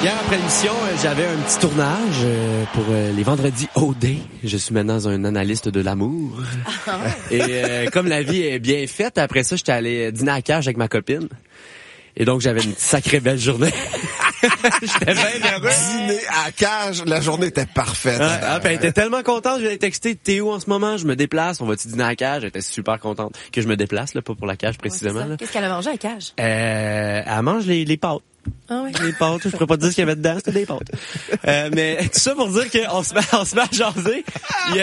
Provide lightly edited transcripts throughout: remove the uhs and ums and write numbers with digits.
Hier après l'émission, j'avais un petit tournage pour les vendredis OD. Je suis maintenant un analyste de l'amour. Et comme la vie est bien faite, après ça, j'étais allé dîner à cage avec ma copine. Et donc, j'avais une sacrée belle journée. J'étais bien heureux. Dîner à cage, la journée était parfaite. Elle était tellement contente, je lui ai texté, t'es où en ce moment? Je me déplace, on va-tu dîner à cage? Elle était super contente que je me déplace, là, pas pour la cage précisément. Ouais, qu'est-ce qu'elle a mangé à cage? Elle mange les pâtes. Ah ouais. Les pâtes, je pourrais pas te dire ce qu'il y avait dedans, c'était des pâtes. Mais tout ça pour dire qu'on se met à jaser. Il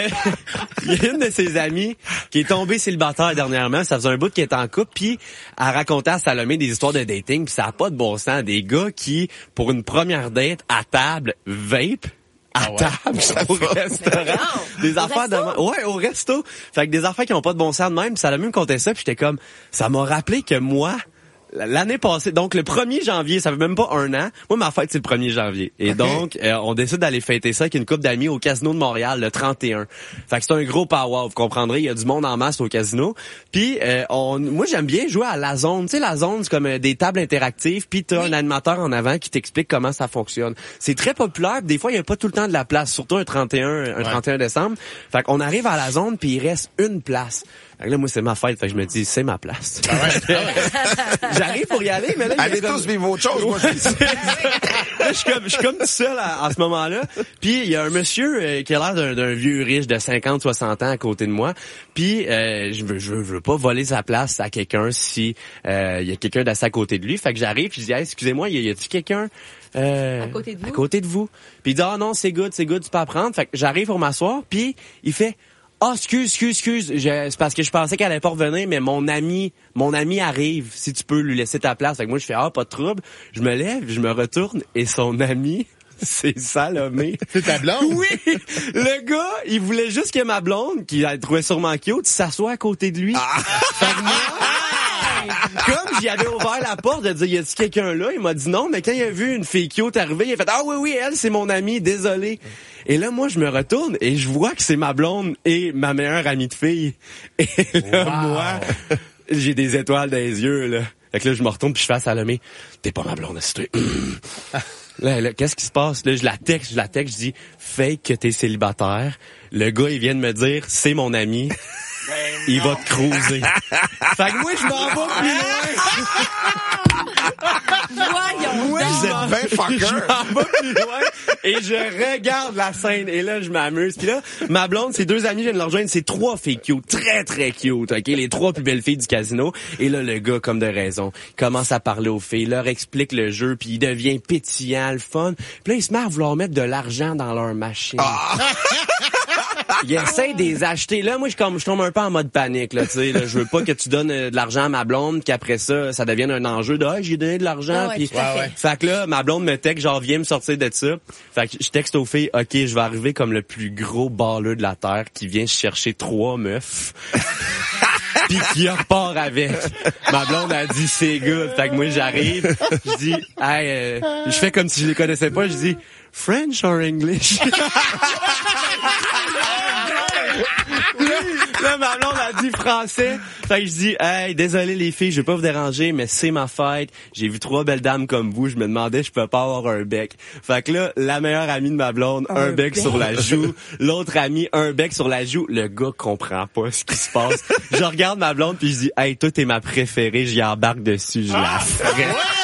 y a une de ses amies qui est tombée célibataire dernièrement. Ça faisait un bout qu'elle était en couple, puis elle racontait à Salomé des histoires de dating, puis ça a pas de bon sens. Des gars qui, pour une première date, à table, vape. Table, au restaurant. Des affaires de... au resto. Fait que des affaires qui ont pas de bon sens de même. Puis Salomé me contait ça, puis j'étais comme... Ça m'a rappelé que moi... L'année passée, donc le 1er janvier, ça fait même pas un an. Moi, ma fête, c'est le 1er janvier. Et donc, on décide d'aller fêter ça avec une couple d'amis au Casino de Montréal, le 31. Fait que c'est un gros power, vous comprendrez. Il y a du monde en masse au casino. Puis, moi, j'aime bien jouer à la zone. Tu sais, la zone, c'est comme des tables interactives. Puis, t'as un animateur en avant qui t'explique comment ça fonctionne. C'est très populaire. Des fois, il y a pas tout le temps de la place, surtout un 31 décembre. Fait qu'on arrive à la zone, puis il reste une place. Fait que là, moi, c'est ma fête. Fait que je me dis, c'est ma place. J'arrive pour y aller, mais là... Allez tous vivre autre chose, moi, je dis. Là, je suis comme tout seul à ce moment-là. Puis, il y a un monsieur qui a l'air d'un vieux riche de 50-60 ans à côté de moi. Puis, je veux pas voler sa place à quelqu'un si il y a quelqu'un d'assez à côté de lui. Fait que j'arrive, puis je dis, hey, excusez-moi, y a-t-il quelqu'un... à côté de vous? Puis il dit, non, c'est good, tu peux apprendre. Fait que j'arrive pour m'asseoir, puis il fait... excuse. C'est parce que je pensais qu'elle allait pas revenir, mais mon ami arrive. Si tu peux lui laisser ta place. Fait que moi, je fais, pas de trouble. Je me lève, je me retourne, et son ami, c'est Salomé. C'est ta blonde? Oui! Le gars, il voulait juste que ma blonde, qui elle trouvait sûrement cute, s'assoie à côté de lui. Fait que moi, comme j'y avais ouvert la porte de dire, y a-t-il quelqu'un là? Il m'a dit non, mais quand il a vu une fille cute arriver, il a fait, oui, elle, c'est mon amie, désolé. Et là, moi, je me retourne et je vois que c'est ma blonde et ma meilleure amie de fille. Et là, moi, j'ai des étoiles dans les yeux, là. Fait que là, je me retourne puis je fais à Salomé, t'es pas ma blonde, c'est Là, qu'est-ce qui se passe? Là, je la texte, je dis, fake que t'es célibataire. Le gars, il vient de me dire, c'est mon ami. Il va te cruiser. Fait que moi, je m'en vais plus loin. Voyons Moi, Vous êtes bien fucker. je m'en vais plus loin et je regarde la scène. Et là, je m'amuse. Puis là, ma blonde, ses deux amis viennent de la rejoindre. C'est 3 filles cute, très, très cute. OK? Les 3 plus belles filles du casino. Et là, le gars, comme de raison, commence à parler aux filles, leur explique le jeu, puis il devient pétillant, le fun. Puis là, il se met à vouloir mettre de l'argent dans leur machine. Il essaie de les acheter. Là, moi, je tombe un peu en mode panique, là, tu sais, là. Je veux pas que tu donnes de l'argent à ma blonde, qu'après ça devienne un enjeu de, j'ai donné de l'argent, puis fait que là, ma blonde me texte, genre, viens me sortir de ça. Fait que je texte aux filles, OK, je vais arriver comme le plus gros balleux de la terre qui vient chercher 3 meufs. Pis qui repart avec. Ma blonde a dit, c'est good. Fait que moi, j'arrive, je dis, hey, je fais comme si je les connaissais pas, je dis, French or English? Là, ma blonde a dit français. Fait que je dis, hey, désolé les filles, je vais pas vous déranger, mais c'est ma fête. J'ai vu 3 belles dames comme vous. Je me demandais, je peux pas avoir un bec. Fait que là, la meilleure amie de ma blonde, un bec sur la joue. L'autre amie, un bec sur la joue. Le gars comprend pas ce qui se passe. Je regarde ma blonde puis je dis, hey, toi, t'es ma préférée. J'y embarque dessus, je la ferai.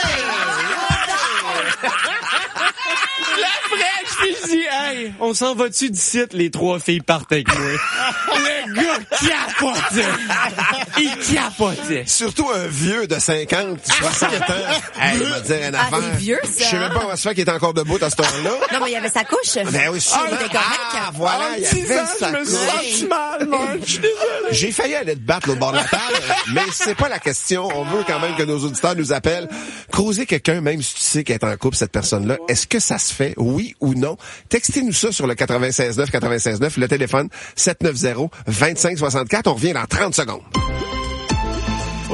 Je dis, hey, on s'en va-tu d'ici? Les 3 filles partent avec moi. Le gars capotait. Il capotait. Surtout un vieux de 50, 60 ans. Hey, il va dire une affaire. c'est vieux, ça. Je sais même pas comment ça fait qu'il est encore debout à ce temps-là. Non, mais il y avait sa couche. Ben oui, sûrement. il était correct. Ah, voilà, il y avait sa couche. Je suis mal, je suis désolé. J'ai failli aller te battre l'autre bord de la table, mais c'est pas la question. On veut quand même que nos auditeurs nous appellent. Croiser quelqu'un, même si tu sais qu'elle est en couple, cette personne-là, est-ce que ça se fait, oui ou non? Textez-nous ça sur le 96.9, le téléphone 790-2564. On revient dans 30 secondes.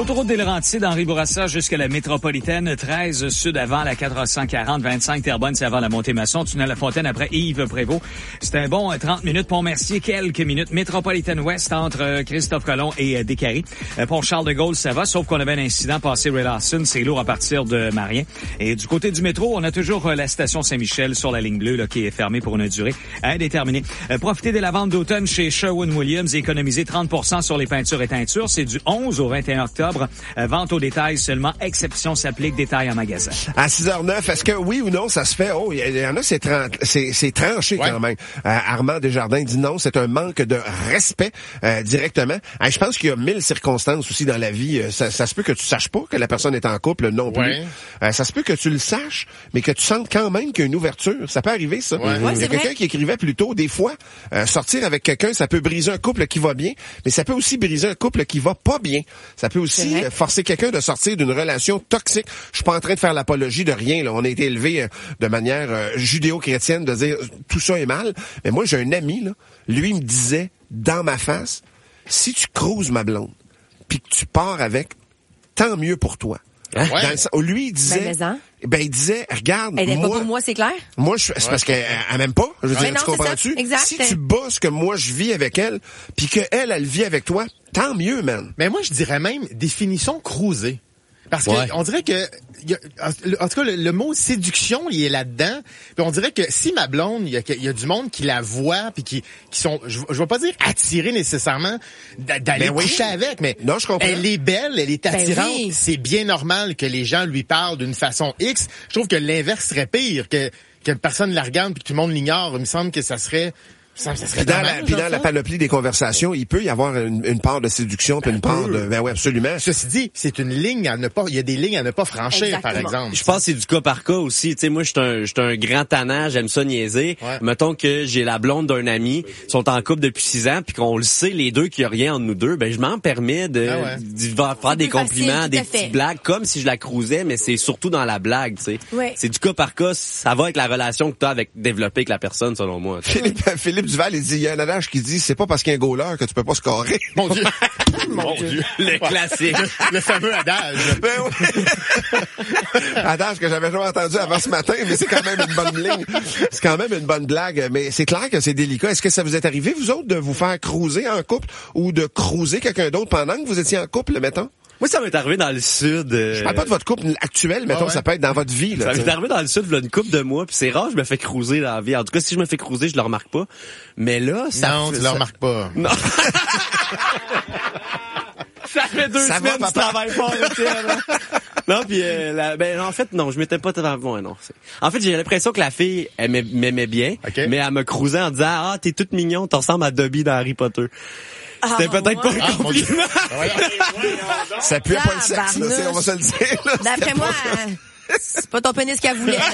Autoroute des Laurentides, Henri Bourassa jusqu'à la métropolitaine, 13 sud avant la 440, 25 Terrebonne, c'est avant la Montée-Masson, tunnel La Fontaine après Yves Prévost. C'était un bon 30 minutes. Pont-Mercier, quelques minutes. Métropolitaine Ouest entre Christophe Colomb et Descaries. Pont Charles de Gaulle, ça va, sauf qu'on avait un incident passé Ray Lawson, c'est lourd à partir de Marien. Et du côté du métro, on a toujours la station Saint-Michel sur la ligne bleue là, qui est fermée pour une durée indéterminée. Profitez de la vente d'automne chez Sherwin-Williams et économisez 30% sur les peintures et teintures. C'est du 11 au 21 octobre. Vente au détail seulement. Exception s'applique. Détail en magasin. À 6h09, est-ce que oui ou non, ça se fait? Oh, il y en a, c'est tranché quand même. Armand Desjardins dit non, c'est un manque de respect directement. Je pense qu'il y a 1000 circonstances aussi dans la vie. Ça se peut que tu saches pas que la personne est en couple non plus. Ça se peut que tu le saches, mais que tu sentes quand même qu'il y a une ouverture. Ça peut arriver, ça. Il y a quelqu'un qui écrivait plus tôt, des fois, sortir avec quelqu'un, ça peut briser un couple qui va bien, mais ça peut aussi briser un couple qui va pas bien. Ça peut aussi forcer quelqu'un de sortir d'une relation toxique. Je suis pas en train de faire l'apologie de rien, là. On a été élevés de manière judéo-chrétienne de dire tout ça est mal. Mais moi, j'ai un ami, là, lui me disait dans ma face, si tu cruises ma blonde, puis que tu pars avec, tant mieux pour toi. Lui, il disait, il disait, regarde, elle est pas pour moi, c'est clair? Moi, c'est parce qu'elle m'aime pas. Je veux dire, tu comprends-tu? Si tu bats ce que moi je vis avec elle, puis qu'elle vit avec toi, tant mieux, man. Mais moi, je dirais même définition cruiser. Parce que on dirait que en tout cas le mot séduction il est là-dedans. Puis on dirait que si ma blonde, il y a du monde qui la voit puis qui sont je vais pas dire attirés nécessairement d'aller coucher avec, mais non, je comprends. Elle est belle, elle est attirante, c'est bien normal que les gens lui parlent d'une façon X. Je trouve que l'inverse serait pire que personne la regarde puis que tout le monde l'ignore. Il me semble que ça serait Puis dans la panoplie des conversations, il peut y avoir une part de séduction puis une part de... Ben oui, absolument. Ceci dit, c'est une ligne à ne pas... Il y a des lignes à ne pas franchir, par exemple. Je pense que c'est du cas par cas aussi. Tu sais, moi, je suis un grand tannant, j'aime ça niaiser. Mettons que j'ai la blonde d'un ami, sont en couple depuis 6 ans, puis qu'on le sait, les deux, qu'il y a rien entre nous deux, ben je m'en permets de faire des compliments, des petites blagues, comme si je la cruisais, mais c'est surtout dans la blague, tu sais. C'est du cas par cas, ça va avec la relation que tu as développée avec la personne, selon moi. Philippe Duval, il dit, il y a un adage qui dit, c'est pas parce qu'il y a un goaler que tu peux pas scorer. Mon Dieu. Mon Dieu. Le classique. Le fameux adage. Ben oui. Adage que j'avais jamais entendu avant ce matin, mais c'est quand même une bonne ligne. C'est quand même une bonne blague, mais c'est clair que c'est délicat. Est-ce que ça vous est arrivé, vous autres, de vous faire cruiser en couple ou de cruiser quelqu'un d'autre pendant que vous étiez en couple, mettons? Moi, ça m'est arrivé dans le sud. Je parle pas de votre couple actuel, mettons, ça peut être dans votre vie. Là, ça m'est arrivé dans le sud, il y a une couple de mois, puis c'est rare, je me fais cruiser dans la vie. En tout cas, si je me fais cruiser, je le remarque pas. Mais là, tu le remarques pas. Non. Ça fait 2 semaines que tu travailles fort, Non, puis en fait, non, je m'étais pas... non. En fait, j'ai l'impression que la fille, elle m'aimait bien, mais elle me cruisait en disant « Ah, t'es toute mignon, t'en ressembles à Dobby dans Harry Potter ». C'était peut-être pas un compliment. Ça pue pas le sexe, là, on va se le dire. Là, d'après moi, c'est pas ton pénis qu'elle voulait.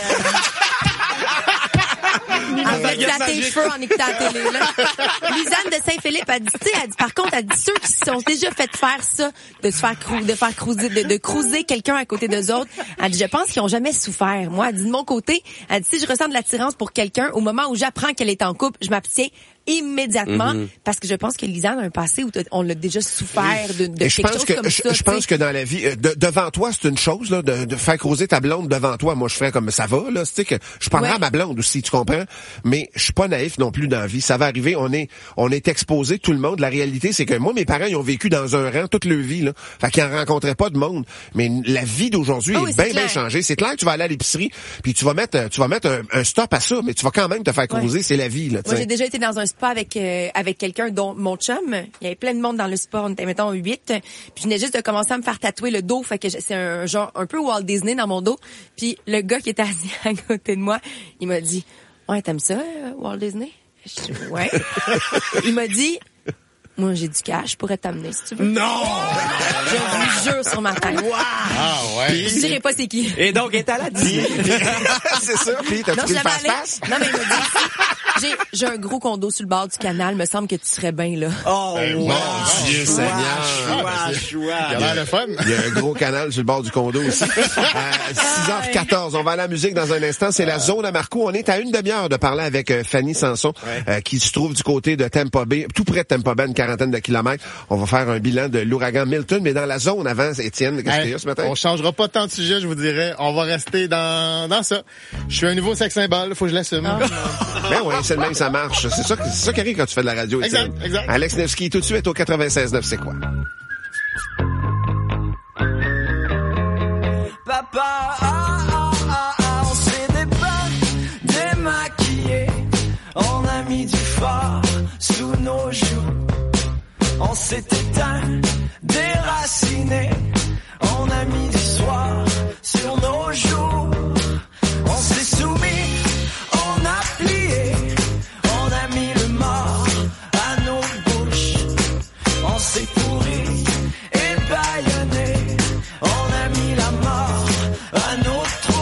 Elle va te flatter les cheveux en écoutant la télé, là. Lisanne de Saint-Philippe a dit, par contre, elle dit ceux qui se sont déjà fait faire ça, de cruiser quelqu'un à côté d'eux autres. Elle dit, je pense qu'ils ont jamais souffert. Moi, elle dit, de mon côté, elle dit, si je ressens de l'attirance pour quelqu'un, au moment où j'apprends qu'elle est en couple, je m'abstiens immédiatement, parce que je pense que Lisanne a un passé où on l'a déjà souffert de quelque chose comme ça. Je pense que dans la vie, devant toi, c'est une chose, là, de faire cruiser ta blonde devant toi. Moi, je ferais comme ça va, là, tu sais, que je parlerai à ma blonde aussi, tu comprends? Mais je suis pas naïf non plus dans la vie. Ça va arriver, on est exposé, tout le monde. La réalité, c'est que moi, mes parents, ils ont vécu dans un rang toute leur vie, là. Fait qu'ils en rencontraient pas de monde. Mais la vie d'aujourd'hui est bien changée. C'est clair que tu vas aller à l'épicerie, puis tu vas mettre un stop à ça, mais tu vas quand même te faire cruiser, c'est la vie, là, t'sais. Moi, j'ai déjà été dans un spa avec quelqu'un dont mon chum, il y avait plein de monde dans le spa, on était mettons 8, puis je venais juste de commencer à me faire tatouer le dos, fait que c'est un genre un peu Walt Disney dans mon dos, puis le gars qui était assis à côté de moi, il m'a dit "Ouais, t'aimes ça Walt Disney?" Je dis "Ouais." Il m'a dit "Moi, j'ai du cash, je pourrais t'amener si tu veux." Non! Je vous jure sur ma tête. Wow! Ah ouais. Je dirais pas c'est qui. Et donc, elle est à la dit. C'est ça, puis t'as trouvé le face-face? Non, mais il m'a dit, j'ai un gros condo sur le bord du canal, me semble que tu serais bien là. Oh, mon Dieu Seigneur. Il a l'air le fun. Il y a un gros canal sur le bord du condo aussi. 6h14, on va à la musique dans un instant. C'est la zone à Marco. On est à une demi-heure de parler avec Fanny Sanson, qui se trouve du côté de Tampa Bay, tout près de Tampa Bay, une quarantaine de kilomètres. On va faire un bilan de l'ouragan Milton, mais dans la zone avant, Étienne. Qu'est-ce qu'il y a ce matin? On changera pas tant de sujet, je vous dirais. On va rester dans ça. Je suis un nouveau sex symbole, faut que je l'assume. Ben oui, c'est le même, ça marche. C'est ça qui arrive quand tu fais de la radio, Étienne. Exact. Alex Nevsky, tout de suite au 96.9, c'est quoi? Papa, on s'est démaquillé, on a mis du fard sous nos joues, on s'est éteint, déraciné, on a mis du soir sur nos joues, on s'est soumis, on a plié, on a mis le mort à nos bouches, on s'est pourri et bâillonné, on a mis la mort à nos trousses.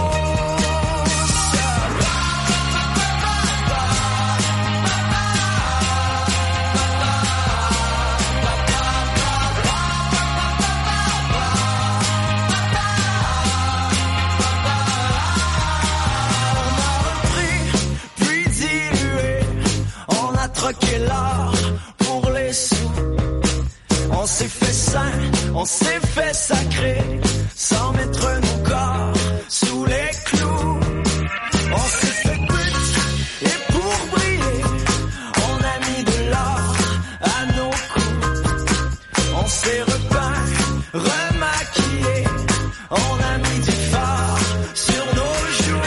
Troquer l'or pour les sous. On s'est fait saint, on s'est fait sacré, sans mettre nos corps sous les clous. On s'est fait pute, et pour briller, on a mis de l'or à nos coups. On s'est repeint, remaquillé, on a mis du fard sur nos joues.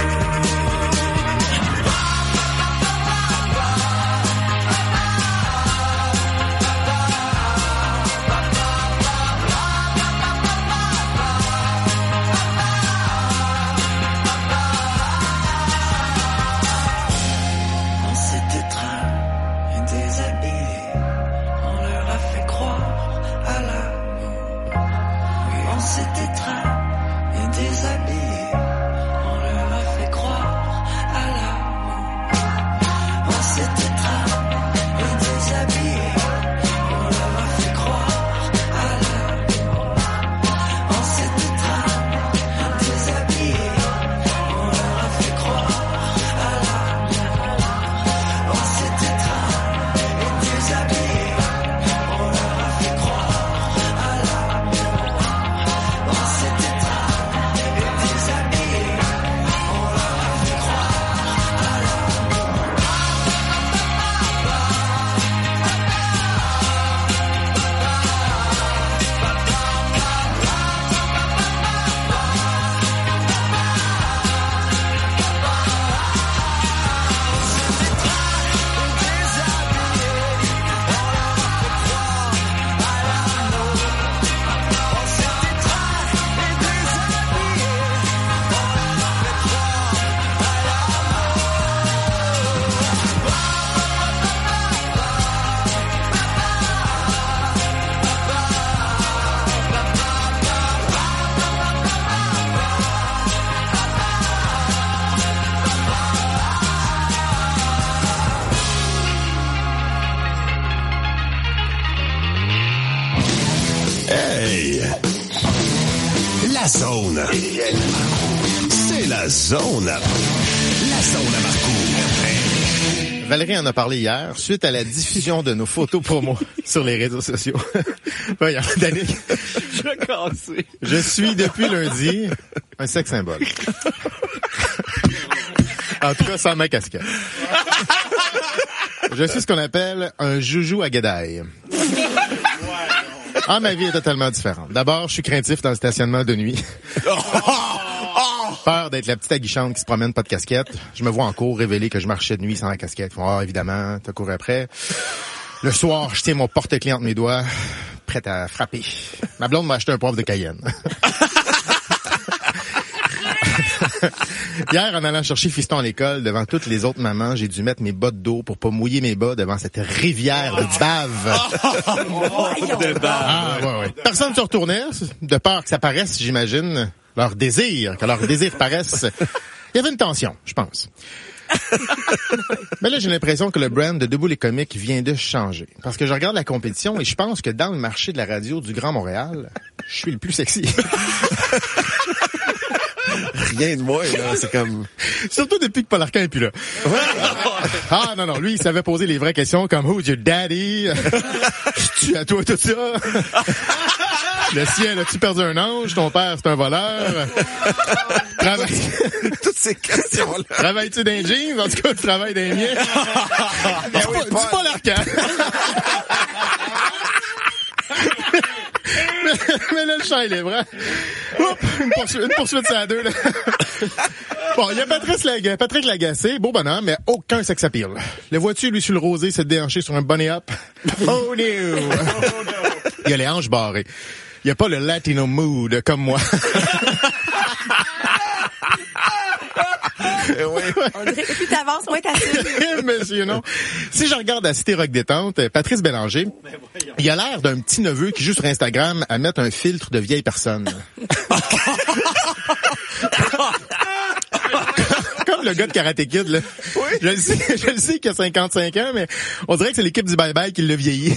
zone. C'est la zone. La zone à Marcoux. Valérie en a parlé hier, suite à la diffusion de nos photos promo sur les réseaux sociaux. Voyons, Danick. Je suis depuis lundi un sex symbole. En tout cas, sans ma casquette. Je suis ce qu'on appelle un joujou à guédaille. Ah, ma vie est totalement différente. D'abord, je suis craintif dans le stationnement de nuit. Peur d'être la petite aguichante qui se promène pas de casquette. Je me vois en cours révéler que je marchais de nuit sans la casquette. Ah, évidemment, t'as couru après. Le soir, je tiens mon porte-clés entre mes doigts, prête à frapper. Ma blonde m'a acheté un poivre de Cayenne. Hier, en allant chercher Fiston à l'école, devant toutes les autres mamans, j'ai dû mettre mes bottes d'eau pour pas mouiller mes bas devant cette rivière de bave. Ah, ouais. Personne ne se retournait, de peur que ça paraisse, j'imagine, que leur désir paraisse. Il y avait une tension, je pense. Mais là, j'ai l'impression que le brand de Debout les comiques vient de changer. Parce que je regarde la compétition et je pense que dans le marché de la radio du Grand Montréal, je suis le plus sexy. Rien de moi, là, c'est comme... Surtout depuis que Paul Arcand est plus là. Ah, non, lui, il savait poser les vraies questions comme « Who's your daddy? » « Je tue à toi tout ça? » Le ciel, as-tu perdu un ange? Ton père, c'est un voleur. Toutes ces questions-là. Travailles-tu dans les jeans? En tout cas, tu travailles dans les miens. Dis pas l'arcade. Mais là, le chat est libre, hein? Oups, une poursuite, c'est à deux, là. Bon, il y a Patrick Lagacé, beau bonhomme, mais aucun sex appeal. Le vois-tu, lui, sur le rosé, se déhancher sur un bunny up? Oh no! Il y a les hanches barrées. Il n'y a pas le Latino mood, comme moi. Oui. On dirait que plus t'avances, moins t'assumes. Monsieur, non. Si je regarde la Cité Rock Détente, Patrice Bélanger, il a l'air d'un petit neveu qui joue sur Instagram à mettre un filtre de vieille personne. Comme le gars de Karate Kid, là. Oui. Je le sais qu'il a 55 ans, mais on dirait que c'est l'équipe du bye-bye qui l'a vieilli.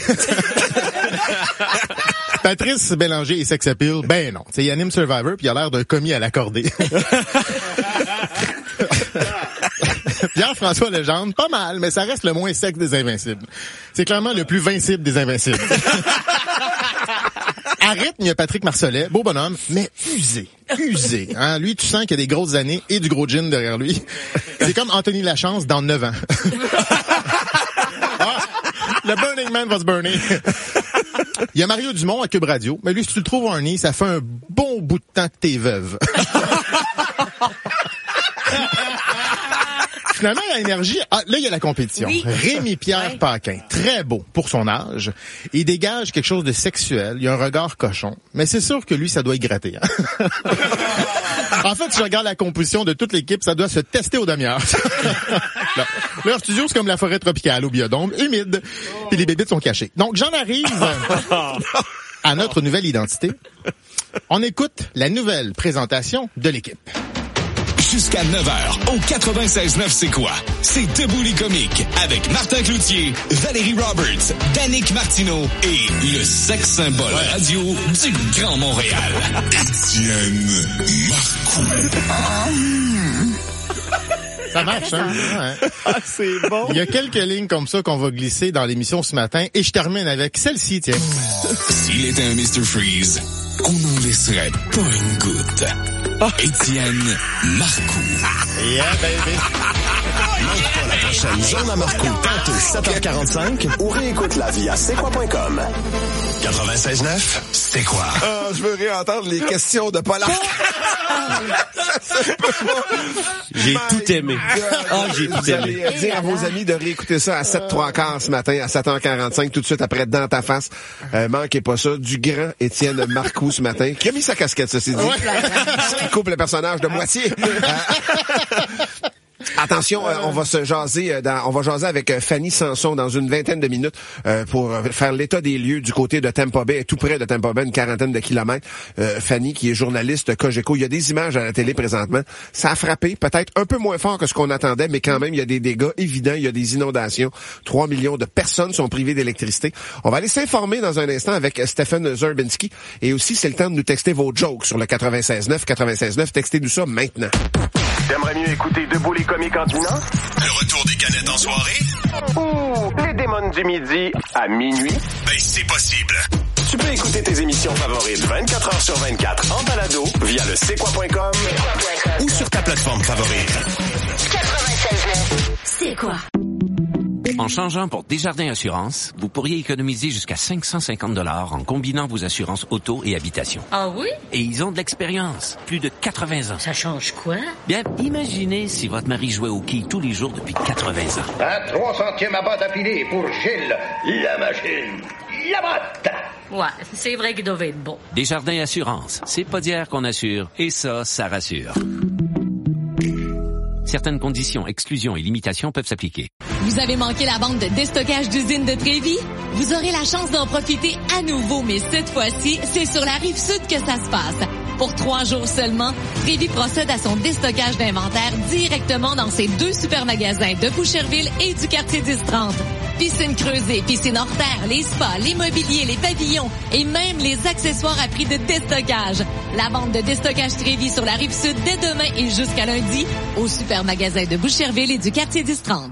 Patrice Bélanger et sex appeal, ben non. Il anime Survivor puis il a l'air d'un commis à l'accorder. Pierre-François Legendre, pas mal, mais ça reste le moins sexe des Invincibles. C'est clairement le plus vincible des Invincibles. À rythme, il y a Patrick Marcelet, beau bonhomme, mais usé. Hein? Lui, tu sens qu'il y a des grosses années et du gros gin derrière lui. C'est comme Anthony Lachance dans 9 ans. Ah, le Burning Man va se burner. Il y a Mario Dumont à Cube Radio. Mais lui, si tu le trouves horny, ça fait un bon bout de temps que t'es veuve. Finalement, il y a énergie. Ah, là, il y a la compétition. Oui. Rémi-Pierre Paquin, très beau pour son âge. Il dégage quelque chose de sexuel. Il a un regard cochon. Mais c'est sûr que lui, ça doit y gratter. Hein? En fait, si je regarde la composition de toute l'équipe, ça doit se tester aux demi-heures. Leur studio, c'est comme la forêt tropicale au biodôme, humide. Puis les bébites sont cachées. Donc, j'en arrive à notre nouvelle identité. On écoute la nouvelle présentation de l'équipe. Jusqu'à 9h, au 96.9 C'est quoi? C'est Debout les comiques, avec Martin Cloutier, Valérie Roberts, Danick Martineau et le sex symbole radio du Grand Montréal, Étienne Marcoux. Ça marche, hein? Ouais. Ah, c'est bon. Il y a quelques lignes comme ça qu'on va glisser dans l'émission ce matin et je termine avec celle-ci, tiens. S'il était un Mr. Freeze, on n'en laisserait pas une goutte. Étienne Marcoux. Yeah, baby. Manque pas la prochaine Zone à Marcoux, tantôt 7h45 ou réécoute-la via c'est-quoi.com. 96.9, c'est quoi? Je veux réentendre les questions de Paul Arcand. J'ai tout aimé. J'ai tout aimé. Vous allez dire à vos amis de réécouter ça à 7h15 ce matin, à 7h45, tout de suite après Dans ta face. Manquez pas ça. Du grand Étienne Marcoux ce matin, qui a mis sa casquette, ceci dit. Ce qui coupe le personnage de moitié. Attention, on va jaser avec Fanny Sanson dans une vingtaine de minutes pour faire l'état des lieux du côté de Tampa Bay, tout près de Tampa Bay, une quarantaine de kilomètres. Fanny, qui est journaliste Cogeco, il y a des images à la télé présentement. Ça a frappé, peut-être un peu moins fort que ce qu'on attendait, mais quand même, il y a des dégâts évidents, il y a des inondations. 3 millions de personnes sont privées d'électricité. On va aller s'informer dans un instant avec Stephen Zerbinski. Et aussi, c'est le temps de nous texter vos jokes sur le 96.9. 96.9, textez-nous ça maintenant. T'aimerais mieux écouter Debout les comiques en dînant? Le retour des canettes en soirée? Ou les démons du midi à minuit? Ben, c'est possible. Tu peux écouter tes émissions favorites 24 heures sur 24 en balado via le c'est-quoi.com ou sur ta plateforme favorite. 96.9, c'est quoi? En changeant pour Desjardins Assurance, vous pourriez économiser jusqu'à 550 $ en combinant vos assurances auto et habitation. Ah oui? Et ils ont de l'expérience, plus de 80 ans. Ça change quoi? Bien, imaginez si votre mari jouait au quilles tous les jours depuis 80 ans. Un 300e abat d'affilée pour Gilles, la machine, la botte. Ouais, c'est vrai qu'il devait être bon. Desjardins Assurance, c'est pas d'hier qu'on assure, et ça rassure. Certaines conditions, exclusions et limitations peuvent s'appliquer. Vous avez manqué la vente de déstockage d'usine de Trévis? Vous aurez la chance d'en profiter à nouveau, mais cette fois-ci, c'est sur la Rive-Sud que ça se passe. Pour 3 jours seulement, Trévis procède à son déstockage d'inventaire directement dans ses 2 supermagasins de Boucherville et du quartier 10-30. Piscine creusée, piscine hors terre, les spas, les mobiliers, les pavillons et même les accessoires à prix de déstockage. La vente de déstockage Trévis sur la Rive-Sud dès demain et jusqu'à lundi au supermagasin de Boucherville et du quartier 10-30.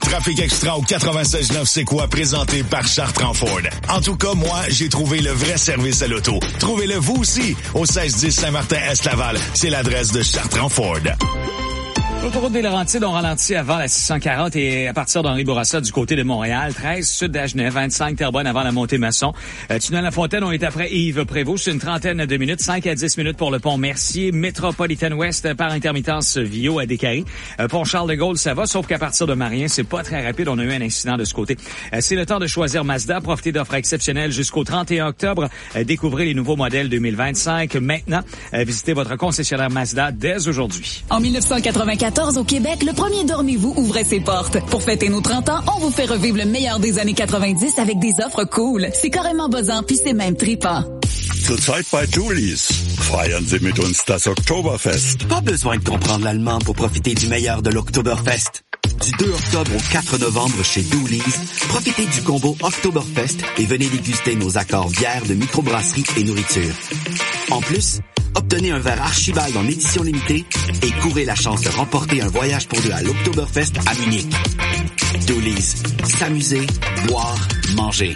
Trafic Extra au 96.9 C'est quoi, présenté par Chartrand Ford. En tout cas, moi, j'ai trouvé le vrai service à l'auto. Trouvez-le vous aussi au 1610 Saint-Martin-Est-Laval. C'est l'adresse de Chartrand Ford. L'autoroute des Laurentides, on ralentit avant la 640 et à partir d'Henri Bourassa du côté de Montréal, 13 sud d'Agenais, 25 Terrebonne avant la montée Masson. Tunnel La Fontaine, on est après Yves Prévost, c'est une trentaine de minutes, 5 à 10 minutes pour le pont Mercier, Métropolitaine Ouest par intermittence Vio à Décarie. Pont Charles de Gaulle, ça va, sauf qu'à partir de Marien, c'est pas très rapide, on a eu un incident de ce côté. C'est le temps de choisir Mazda, profitez d'offres exceptionnelles jusqu'au 31 octobre, découvrez les nouveaux modèles 2025 maintenant, visitez votre concessionnaire Mazda dès aujourd'hui. En 1994, au Québec, le premier Dormez-vous ouvrait ses portes. Pour fêter nos 30 ans, on vous fait revivre le meilleur des années 90 avec des offres cool. C'est carrément buzzant, puis c'est même trippant. Zurzeit bei Julies. Feiern Sie mit uns das Oktoberfest. Pas besoin de comprendre l'allemand pour profiter du meilleur de l'Oktoberfest. Du 2 octobre au 4 novembre chez Dooley's, profitez du combo Oktoberfest et venez déguster nos accords bières de microbrasserie et nourriture. En plus, obtenez un verre Archibald en édition limitée et courez la chance de remporter un voyage pour deux à l'Oktoberfest à Munich. Dooley's. S'amuser, boire, manger.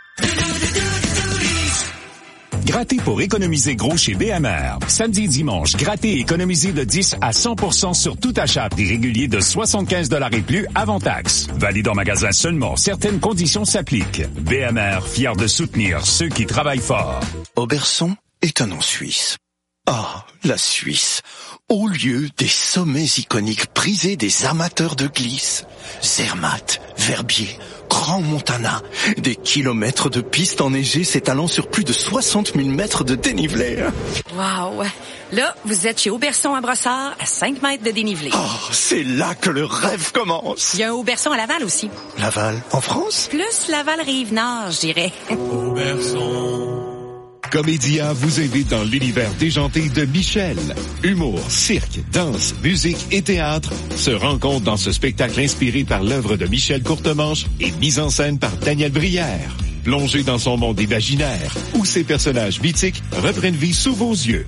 Gratter pour économiser gros chez BMR. Samedi et dimanche, gratter et économiser de 10 à 100% sur tout achat prix régulier de 75 $ et plus avant taxe. Valide en magasin seulement. Certaines conditions s'appliquent. BMR, fier de soutenir ceux qui travaillent fort. Auberson est un nom suisse. Ah, la Suisse. Au lieu des sommets iconiques prisés des amateurs de glisse. Zermatt, Verbier, Grand Montana. Des kilomètres de pistes enneigées s'étalant sur plus de 60 000 mètres de dénivelé. Wow! Là, vous êtes chez Auberson à Brossard, à 5 mètres de dénivelé. Oh, c'est là que le rêve commence. Il y a un Auberson à Laval aussi. Laval, en France? Plus Laval-Rive-Nord, je dirais. Auberson. Comédia vous invite dans l'univers déjanté de Michel. Humour, cirque, danse, musique et théâtre se rencontrent dans ce spectacle inspiré par l'œuvre de Michel Courtemanche et mis en scène par Daniel Brière. Plongez dans son monde imaginaire, où ses personnages mythiques reprennent vie sous vos yeux.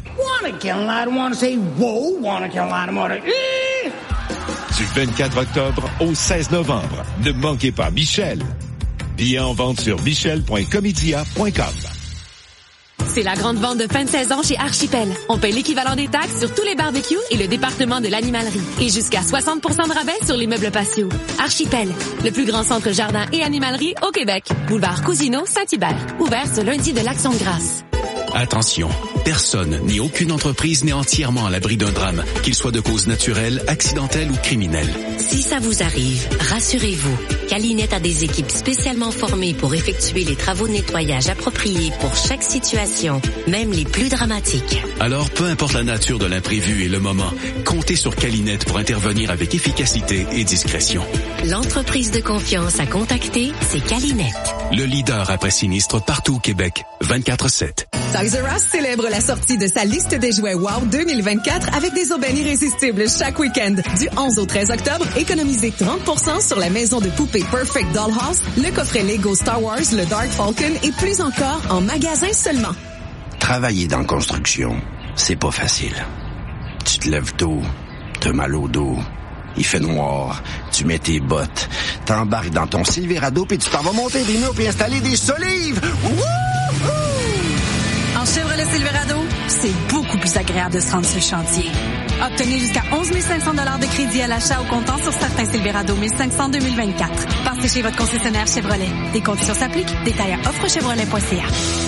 Du 24 octobre au 16 novembre, ne manquez pas Michel. Billets en vente sur michel.comedia.com. C'est la grande vente de fin de saison chez Archipel. On paie l'équivalent des taxes sur tous les barbecues et le département de l'animalerie. Et jusqu'à 60% de rabais sur les meubles patio. Archipel, le plus grand centre jardin et animalerie au Québec. Boulevard Cousineau, Saint-Hubert. Ouvert ce lundi de l'Action de grâce. Attention, personne ni aucune entreprise n'est entièrement à l'abri d'un drame, qu'il soit de cause naturelle, accidentelle ou criminelle. Si ça vous arrive, rassurez-vous. Calinette a des équipes spécialement formées pour effectuer les travaux de nettoyage appropriés pour chaque situation, même les plus dramatiques. Alors, peu importe la nature de l'imprévu et le moment, comptez sur Calinette pour intervenir avec efficacité et discrétion. L'entreprise de confiance à contacter, c'est Calinette. Le leader après sinistre partout au Québec, 24/7. Toys R Us célèbre la sortie de sa liste des jouets WOW 2024 avec des aubaines irrésistibles chaque week-end. Du 11 au 13 octobre, économisez 30% sur la maison de poupées Perfect Dollhouse, le coffret Lego Star Wars, le Dark Falcon et plus encore en magasin seulement. Travailler dans la construction, c'est pas facile. Tu te lèves tôt, t'as mal au dos, il fait noir, tu mets tes bottes, t'embarques dans ton Silverado puis tu t'en vas monter des murs puis installer des solives. Wouhou! En Chevrolet Silverado, c'est beaucoup plus agréable de se rendre sur le chantier. Obtenez jusqu'à 11 500 $ de crédit à l'achat au comptant sur certains Silverado 1500 2024. Passez chez votre concessionnaire Chevrolet. Des conditions s'appliquent. Détails à offrechevrolet.ca.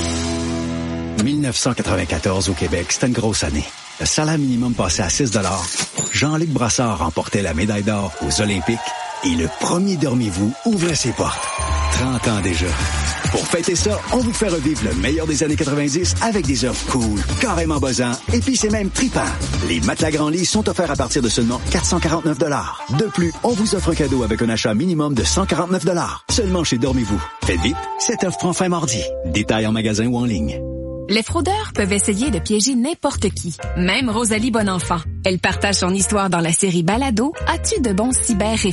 1994 au Québec, c'était une grosse année. Le salaire minimum passait à 6 $. Jean-Luc Brassard remportait la médaille d'or aux Olympiques et le premier Dormez-vous ouvrait ses portes. 30 ans déjà. Pour fêter ça, on vous fait revivre le meilleur des années 90 avec des offres cool, carrément buzzant, et puis c'est même trippant. Les matelas Grand Lit sont offerts à partir de seulement 449 $. De plus, on vous offre un cadeau avec un achat minimum de 149 $. Seulement chez Dormez-vous. Faites vite, cette offre prend fin mardi. Détails en magasin ou en ligne. Les fraudeurs peuvent essayer de piéger n'importe qui, même Rosalie Bonenfant. Elle partage son histoire dans la série Balado « As-tu de bons cyber-réflexes ?»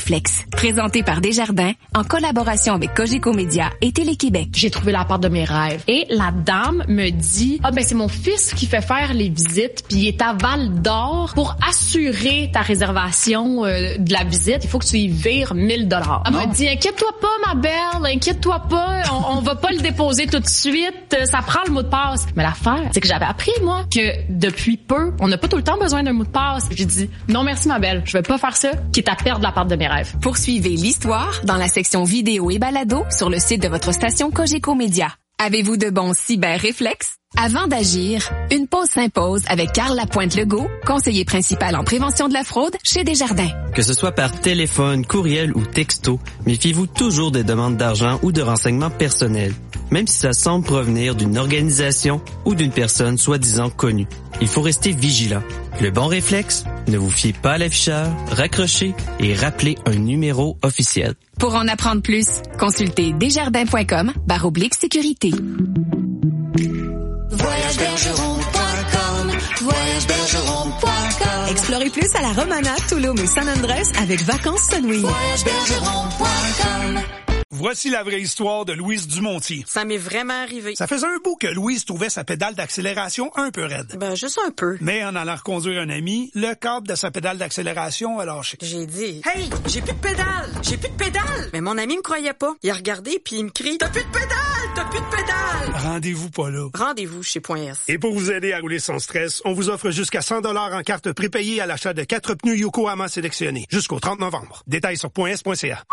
présentée par Desjardins en collaboration avec Cogeco Média et Télé-Québec. J'ai trouvé l'appart de mes rêves. Et la dame me dit, c'est mon fils qui fait faire les visites, puis il est à Val-d'Or. Pour assurer ta réservation de la visite, il faut que tu y vires 1 000 $. Elle m'a dit, inquiète-toi pas, ma belle, inquiète-toi pas, on va pas le déposer tout de suite, ça prend le mot de passe. Mais l'affaire, c'est que j'avais appris, moi, que depuis peu, on n'a pas tout le temps besoin d'un mot de passe. J'ai dit, non merci, ma belle, je vais pas faire ça, quitte à perdre l'appart de mes rêves. Poursuivez l'histoire dans la section vidéo et balado sur le site de votre station Cogeco Média. Avez-vous de bons cyber-réflexes? Avant d'agir, une pause s'impose avec Carl Lapointe-Legault, conseiller principal en prévention de la fraude chez Desjardins. Que ce soit par téléphone, courriel ou texto, méfiez-vous toujours des demandes d'argent ou de renseignements personnels, même si ça semble provenir d'une organisation ou d'une personne soi-disant connue. Il faut rester vigilant. Le bon réflexe, ne vous fiez pas à l'afficheur, raccrochez et rappelez un numéro officiel. Pour en apprendre plus, consultez desjardins.com/sécurité. Voyagebergeron.com, voyagebergeron.com. Explorez plus à la Romana, Tulum et San Andrés avec Vacances Sunwing. Voyagebergeron.com. Voici la vraie histoire de Louise Dumontier. Ça m'est vraiment arrivé. Ça faisait un bout que Louise trouvait sa pédale d'accélération un peu raide. Juste un peu. Mais en allant reconduire un ami, le câble de sa pédale d'accélération a lâché. J'ai dit, hey, j'ai plus de pédale! J'ai plus de pédale! Mais mon ami me croyait pas. Il a regardé puis il me crie, t'as plus de pédale! T'as plus de pédale! Rendez-vous pas là. Rendez-vous chez .s. Et pour vous aider à rouler sans stress, on vous offre jusqu'à 100 $ en carte prépayée à l'achat de 4 pneus Yokohama sélectionnés jusqu'au 30 novembre. Détails sur .s.ca.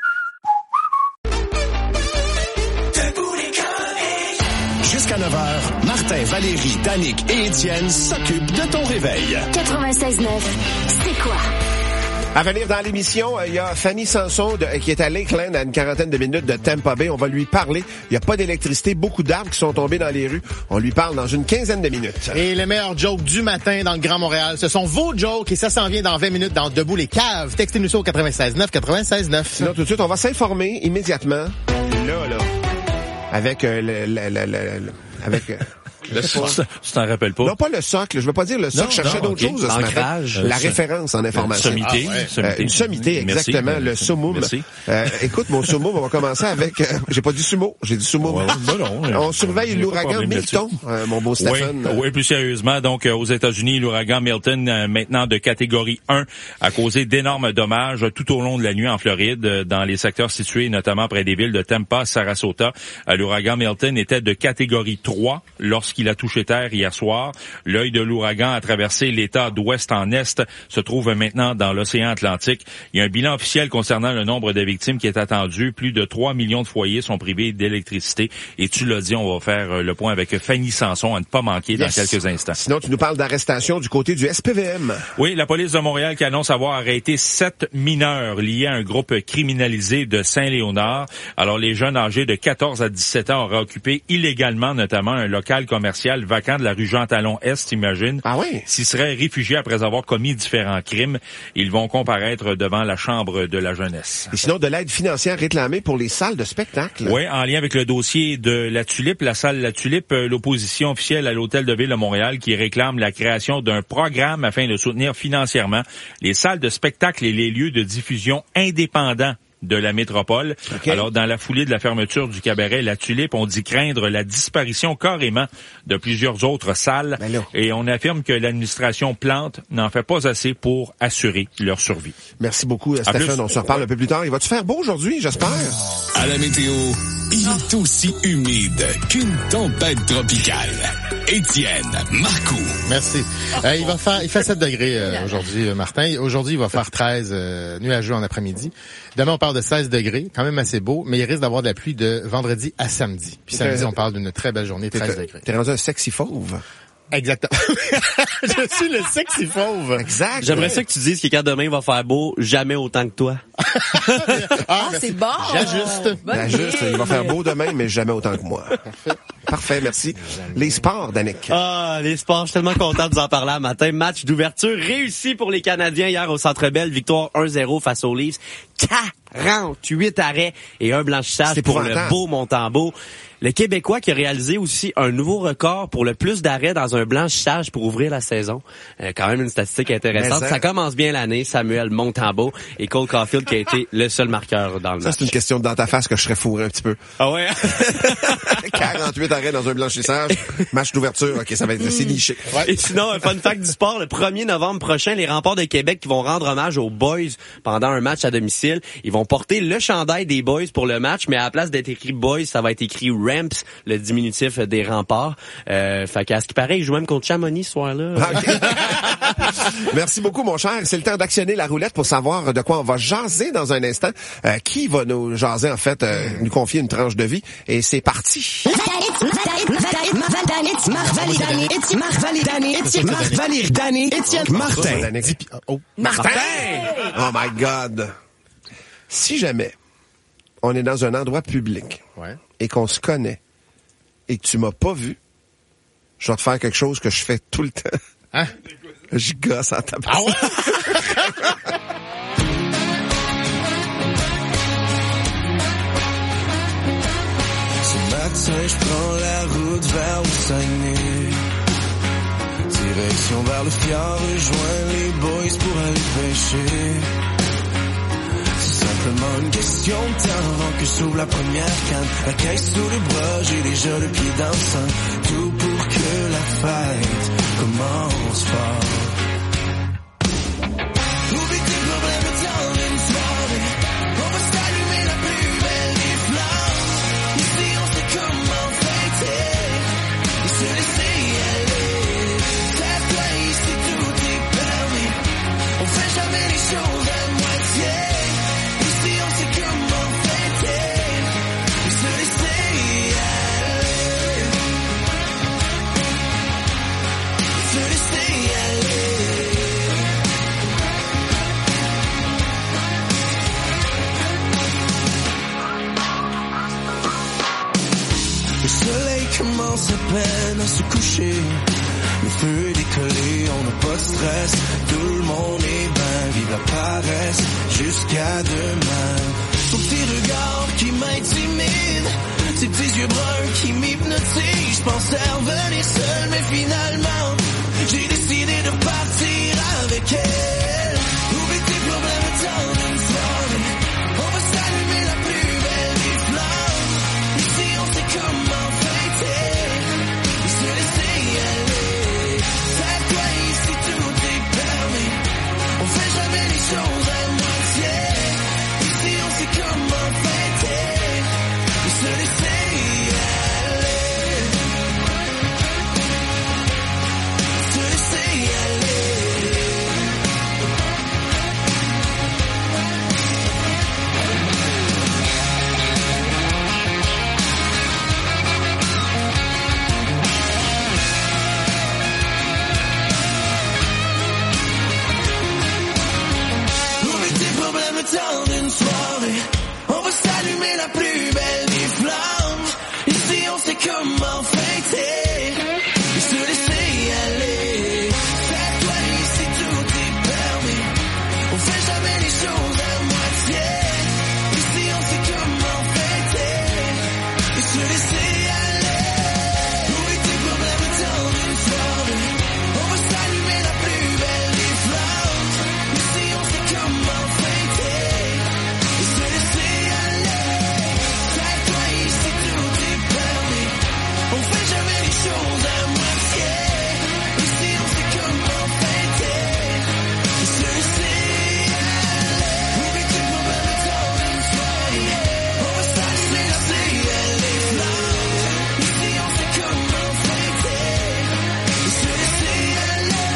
Jusqu'à 9h, Martin, Valérie, Danick et Étienne s'occupent de ton réveil. 96.9, c'est quoi? À venir dans l'émission, il y a Fanny Sanson qui est à Lakeland à une quarantaine de minutes de Tampa Bay. On va lui parler. Il n'y a pas d'électricité, beaucoup d'arbres qui sont tombés dans les rues. On lui parle dans une quinzaine de minutes. Et les meilleurs jokes du matin dans le Grand Montréal, ce sont vos jokes et ça s'en vient dans 20 minutes dans Debout les caves. Textez-nous ça au 96.9, 96.9. Sinon, tout de suite, on va s'informer immédiatement. Là, avec Tu t'en rappelles pas? Non, pas le socle. Je veux pas dire le socle. Je cherchais d'autres choses. L'ancrage. La référence en information. Une sommité, exactement. Merci, le summum. Merci. Écoute, mon summum, on va commencer avec... j'ai pas dit sumo, j'ai dit summum. On surveille l'ouragan Milton, mon beau Stéphane. Oui, plus sérieusement. Donc, aux États-Unis, l'ouragan Milton, maintenant de catégorie 1, a causé d'énormes dommages tout au long de la nuit en Floride, dans les secteurs situés notamment près des villes de Tampa, Sarasota. L'ouragan Milton était de catégorie 3 lorsqu'il a touché terre hier soir. L'œil de l'ouragan a traversé l'État d'ouest en est, se trouve maintenant dans l'océan Atlantique. Il y a un bilan officiel concernant le nombre de victimes qui est attendu. Plus de 3 millions de foyers sont privés d'électricité. Et tu l'as dit, on va faire le point avec Fanny Sanson à ne pas manquer dans quelques instants. Sinon, tu nous parles d'arrestation du côté du SPVM. Oui, la police de Montréal qui annonce avoir arrêté 7 mineurs liés à un groupe criminalisé de Saint-Léonard. Alors, les jeunes âgés de 14 à 17 ans auraient occupé illégalement notamment un local commercial vacant de la rue Jean-Talon-Est, imagine. Ah oui? S'ils seraient réfugiés après avoir commis différents crimes, ils vont comparaître devant la Chambre de la jeunesse. Et sinon, de l'aide financière réclamée pour les salles de spectacle. Oui, en lien avec le dossier de la Tulipe, la salle La Tulipe, l'opposition officielle à l'Hôtel de Ville de Montréal qui réclame la création d'un programme afin de soutenir financièrement les salles de spectacle et les lieux de diffusion indépendants de la métropole. Okay. Alors, dans la foulée de la fermeture du cabaret La Tulipe, on dit craindre la disparition carrément de plusieurs autres salles. Et on affirme que l'administration Plante n'en fait pas assez pour assurer leur survie. Merci beaucoup, Stéphane. On se reparle un peu plus tard. Il va-tu faire beau aujourd'hui, j'espère? À la météo, il est aussi humide qu'une tempête tropicale. Étienne Marcoux. Merci. Il fait 7 degrés aujourd'hui, Martin. Aujourd'hui, il va faire 13 nuageux en après-midi. Demain, on parle de 16 degrés, quand même assez beau, mais il risque d'avoir de la pluie de vendredi à samedi. Puis samedi, on parle d'une très belle journée, 13 degrés. T'es rendu un sexy fauve. Exactement. Je suis le sexy fauve. Exact. J'aimerais ça que tu dises que quand demain il va faire beau, jamais autant que toi. C'est bon. J'ajuste. Il va faire beau demain, mais jamais autant que moi. Parfait, merci. Les sports, Danick. Les sports, je suis tellement content de vous en parler un matin. Match d'ouverture réussi pour les Canadiens hier au Centre Bell. Victoire 1-0 face aux Leafs. 48 arrêts et un blanchissage pour le beau Montembeault. Le Québécois qui a réalisé aussi un nouveau record pour le plus d'arrêts dans un blanchissage pour ouvrir la saison. Quand même une statistique intéressante. Ça commence bien l'année. Samuel Montembeault et Cole Caulfield qui a été le seul marqueur dans le match. Ça, c'est une question de dans ta face que je serais fourré un petit peu. Ah ouais? 48 arrêts dans un blanchissage. Match d'ouverture. OK, ça va être assez niché. Ouais. Et sinon, un fun fact du sport, le 1er novembre prochain, les Remparts de Québec qui vont rendre hommage aux Boys pendant un match à domicile. Ils vont porter le chandail des Boys pour le match, mais à la place d'être écrit Boys, ça va être écrit Ramps, le diminutif des Remparts. Fait qu'à ce qui paraît, ils jouent même contre Chamonix ce soir-là. Okay. Merci beaucoup, mon cher. C'est le temps d'actionner la roulette pour savoir de quoi on va jaser dans un instant. Qui va nous jaser, en fait, nous confier une tranche de vie. Et c'est parti. Martin! Oh my God! Si jamais on est dans un endroit public et qu'on se connaît et que tu m'as pas vu, je vais te faire quelque chose que je fais tout le temps. Hein? Je gosse en tapant. Ah ouais? Ce matin, je prends la route vers le Saguenay. Direction vers le fjord, rejoins les boys pour aller pêcher. C'est simplement une question de temps avant que s'ouvre la première canne. La caisse sous le bras, j'ai déjà le pied dans le sang. Tout pour que la fête commence fort. Oublie tes problèmes dans une soirée. On va s'allumer la plus belle des flammes. Ici on sait comment fêter et se laisser aller. Tête-toi ici, tout est permis. On fait jamais les choses à moitié. Ici on sait comment fêter et se laisser aller. Se laisser aller. Le soleil commence à peine à se coucher. Le feu est décollé, on n'a pas de stress. Tout le monde est bien, vive la paresse jusqu'à demain. Son petit regard qui m'intimide, ses petits yeux bruns qui m'hypnotisent. Je pensais revenir seul, mais finalement j'ai décidé de partir avec elle. Oublie tes problèmes dans une soirée. On va s'allumer la plus belle des flammes. Ici on sait comment fêter et se laisser aller. Tête-toi ici, tout est permis. On fait jamais les choses à moitié. Ici on sait comment fêter et se laisser aller. Se laisser aller. Oublie tes problèmes dans une soirée. On va s'allumer la plus belle des flammes. Ici on sait comment fêter et se laisser aller. Fais-toi ici, tout est permis. On fait jamais les choses à moitié. Ici on sait comment fêter et se laisser aller. Oublie tes problèmes dans une soirée. On va s'allumer la plus belle des flammes. Ici on sait comment fêter et se laisser aller. Fais-toi ici, tout est permis. On fait jamais les choses à moitié. Ici on sait comment fêter et se laisser aller. Oublie tes problèmes dans une soirée. On va s'allumer la plus belle des flammes. Ici on sait comment fêter et se laisser aller.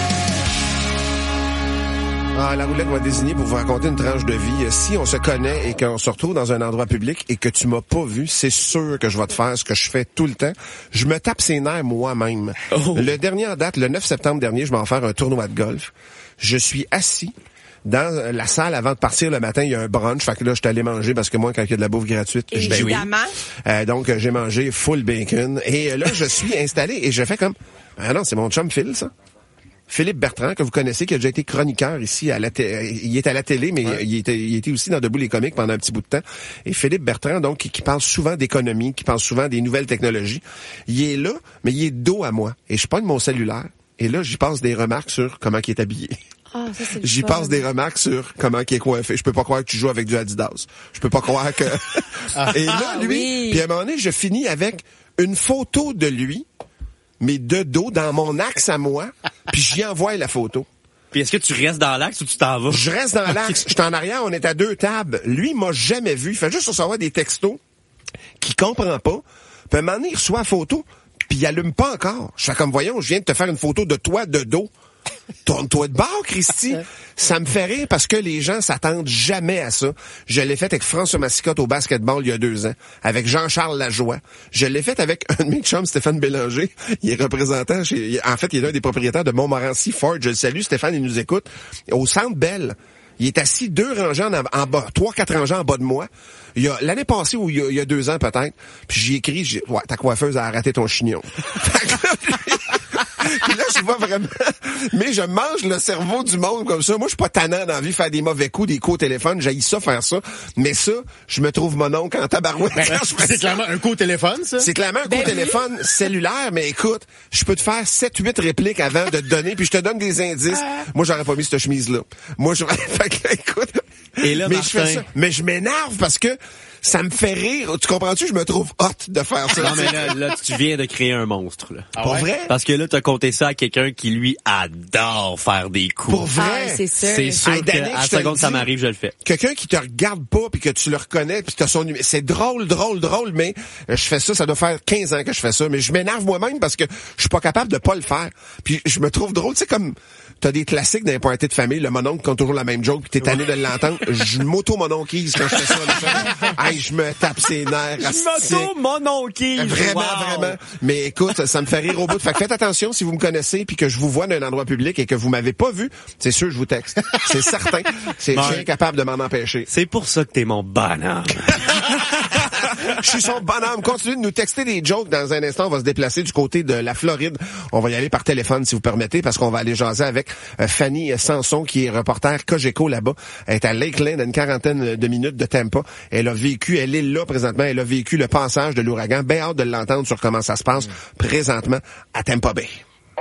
Ah, la roulette va désigner pour vous raconter une tranche de vie. Si on se connaît et qu'on se retrouve dans un endroit public et que tu m'as pas vu, c'est sûr que je vais te faire ce que je fais tout le temps. Je me tape ses nerfs moi-même. Oh. Le dernier en date, le 9 septembre dernier, je vais en faire un tournoi de golf. Je suis assis dans la salle avant de partir le matin. Il y a un brunch. Fait que là, je suis allé manger parce que moi, quand il y a de la bouffe gratuite, je dis oui. Donc, j'ai mangé full bacon. Et là, je suis installé et je fais comme... Ah non, c'est mon chum Phil, ça. Philippe Bertrand, que vous connaissez, qui a déjà été chroniqueur ici à la il est à la télé, mais il était aussi dans Debout les comiques pendant un petit bout de temps. Et Philippe Bertrand, donc, qui parle souvent d'économie, qui parle souvent des nouvelles technologies, il est là, mais il est dos à moi. Et je pogne mon cellulaire, et là, j'y passe des remarques sur comment il est habillé. Ah, ça, c'est J'y passe des remarques sur comment il est coiffé. Je peux pas croire que tu joues avec du Adidas. Je peux pas croire que... Et là, lui, puis à un moment donné, je finis avec une photo de lui, mais de dos, dans mon axe à moi, puis j'y envoie la photo. Puis est-ce que tu restes dans l'axe ou tu t'en vas? Je reste dans l'axe. Je suis en arrière, on est à 2 tables. Lui, il m'a jamais vu. Il fait juste recevoir des textos qu'il comprend pas. Puis à un moment donné, il reçoit la photo, puis il allume pas encore. Je fais comme, voyons, je viens de te faire une photo de toi de dos. Tourne-toi de bord, Christy. Ça me fait rire parce que les gens s'attendent jamais à ça. Je l'ai fait avec François Massicotte au basketball il y a 2 ans, avec Jean-Charles Lajoie. Je l'ai fait avec un de mes chums, Stéphane Bélanger. Il est représentant en fait, il est un des propriétaires de Montmorency Ford. Je le salue, Stéphane, il nous écoute. Au Centre Bell. Il est assis 2 rangées en bas, 3-4 rangées en bas de moi. Il y a l'année passée ou il y a 2 ans peut-être. Puis j'ai écrit, ouais, ta coiffeuse a raté ton chignon. Puis là, je vois vraiment... Mais je mange le cerveau du monde comme ça. Moi, je suis pas tannant dans la vie, faire des mauvais coups, des coups au téléphone. J'haïs ça, faire ça. Mais ça, je me trouve mon oncle en tabarouette. C'est clairement un coup au téléphone, ça? C'est clairement un coup au téléphone cellulaire. Mais écoute, je peux te faire 7-8 répliques avant de te donner, puis je te donne des indices. Moi, j'aurais pas mis cette chemise-là. Moi, j'aurais... Fait que, écoute... Et là, mais Martin... je fais ça. Mais je m'énerve parce que ça me fait rire. Tu comprends-tu? Je me trouve hot de faire ça. Non, mais là, tu viens de créer un monstre, là. Pour vrai? Parce que là, t'as compté ça à quelqu'un qui, lui, adore faire des coups. Pour vrai? Ah, c'est sûr. C'est sûr Hey, Danick, qu'à la seconde ça m'arrive, je le fais. Quelqu'un qui te regarde pas puis que tu le reconnais puis t'as son numéro. C'est drôle, mais je fais ça doit faire 15 ans que je fais ça. Mais je m'énerve moi-même parce que je suis pas capable de pas le faire. Puis je me trouve drôle. Tu sais, comme... T'as des classiques dans les parties de famille, le mononcle compte toujours la même joke, pis t'es tanné de l'entendre. Je m'auto-mononquise quand je fais ça. Hey, je me tape ses nerfs. Je m'auto-mononquise. Vraiment. Mais écoute, ça me fait rire au bout. Fait que faites attention si vous me connaissez puis que je vous vois dans un endroit public et que vous m'avez pas vu, c'est sûr je vous texte. C'est certain. Je suis incapable de m'en empêcher. C'est pour ça que t'es mon bonhomme. Je suis son bonhomme. Continuez de nous texter des jokes. Dans un instant, on va se déplacer du côté de la Floride. On va y aller par téléphone, si vous permettez, parce qu'on va aller jaser avec Fanny Sanson, qui est reporter Cogeco là-bas. Elle est à Lakeland, à une quarantaine de minutes de Tampa. Elle est là présentement. Elle a vécu le passage de l'ouragan. Bien hâte de l'entendre sur comment ça se passe présentement à Tampa Bay.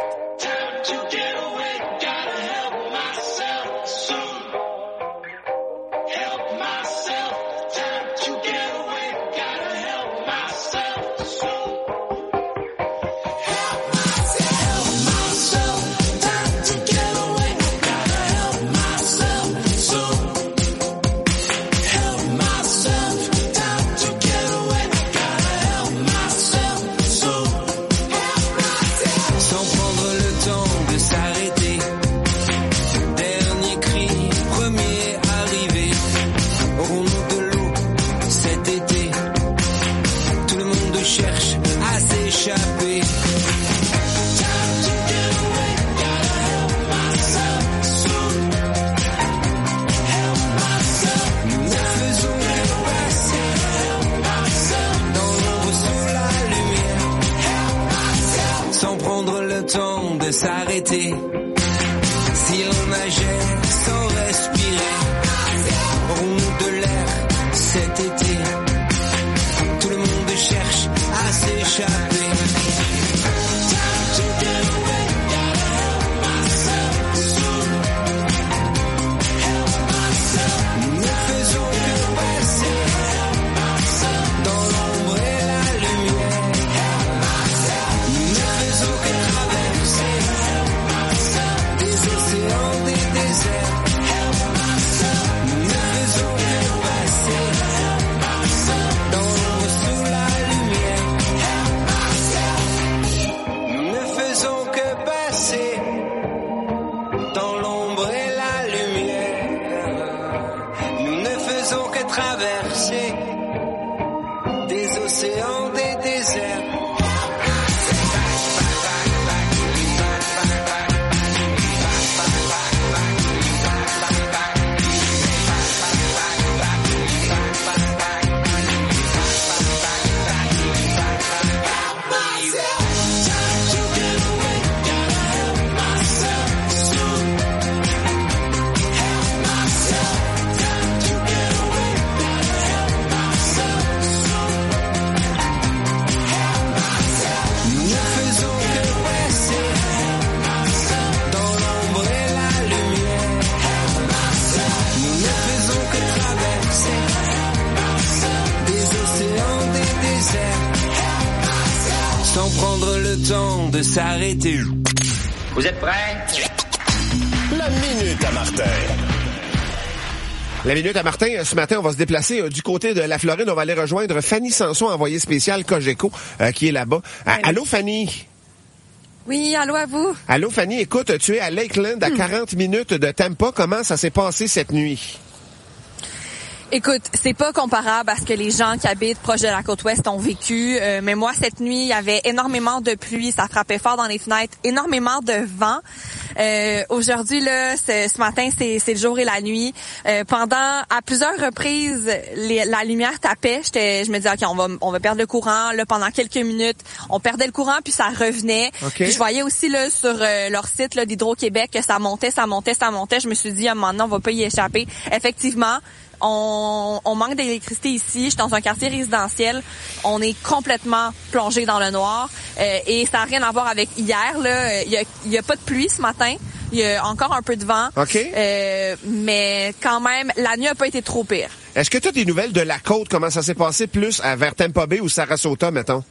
S'arrêter si on nageait sans respirer, aurons-nous de l'air cet été? Tout le monde cherche à s'échapper. Des océans, des déserts, ne faisons prendre le temps de s'arrêter. Vous êtes prêts? La Minute à Martin. La Minute à Martin, ce matin, on va se déplacer du côté de la Floride. On va aller rejoindre Fanny Sanson, envoyée spéciale Cogeco, qui est là-bas. Allô, Fanny? Oui, allô à vous. Allô, Fanny. Écoute, tu es à Lakeland, à 40 minutes de Tampa. Comment ça s'est passé cette nuit? Écoute, c'est pas comparable à ce que les gens qui habitent proche de la côte ouest ont vécu. Mais moi, cette nuit, il y avait énormément de pluie. Ça frappait fort dans les fenêtres. Énormément de vent. Aujourd'hui, là, ce matin, c'est le jour et la nuit. À plusieurs reprises, la lumière tapait. Je me disais, OK, on va perdre le courant. Là, pendant quelques minutes, on perdait le courant, puis ça revenait. Okay. Puis je voyais aussi là sur leur site là, d'Hydro-Québec que ça montait. Je me suis dit, à un moment donné, on va pas y échapper. Effectivement, on manque d'électricité ici. Je suis dans un quartier résidentiel. On est complètement plongé dans le noir. Et ça n'a rien à voir avec hier. Là, il y a pas de pluie ce matin. Il y a encore un peu de vent. Okay. Mais quand même, la nuit a pas été trop pire. Est-ce que tu as des nouvelles de la côte? Comment ça s'est passé plus vers Tampa Bay ou Sarasota, mettons?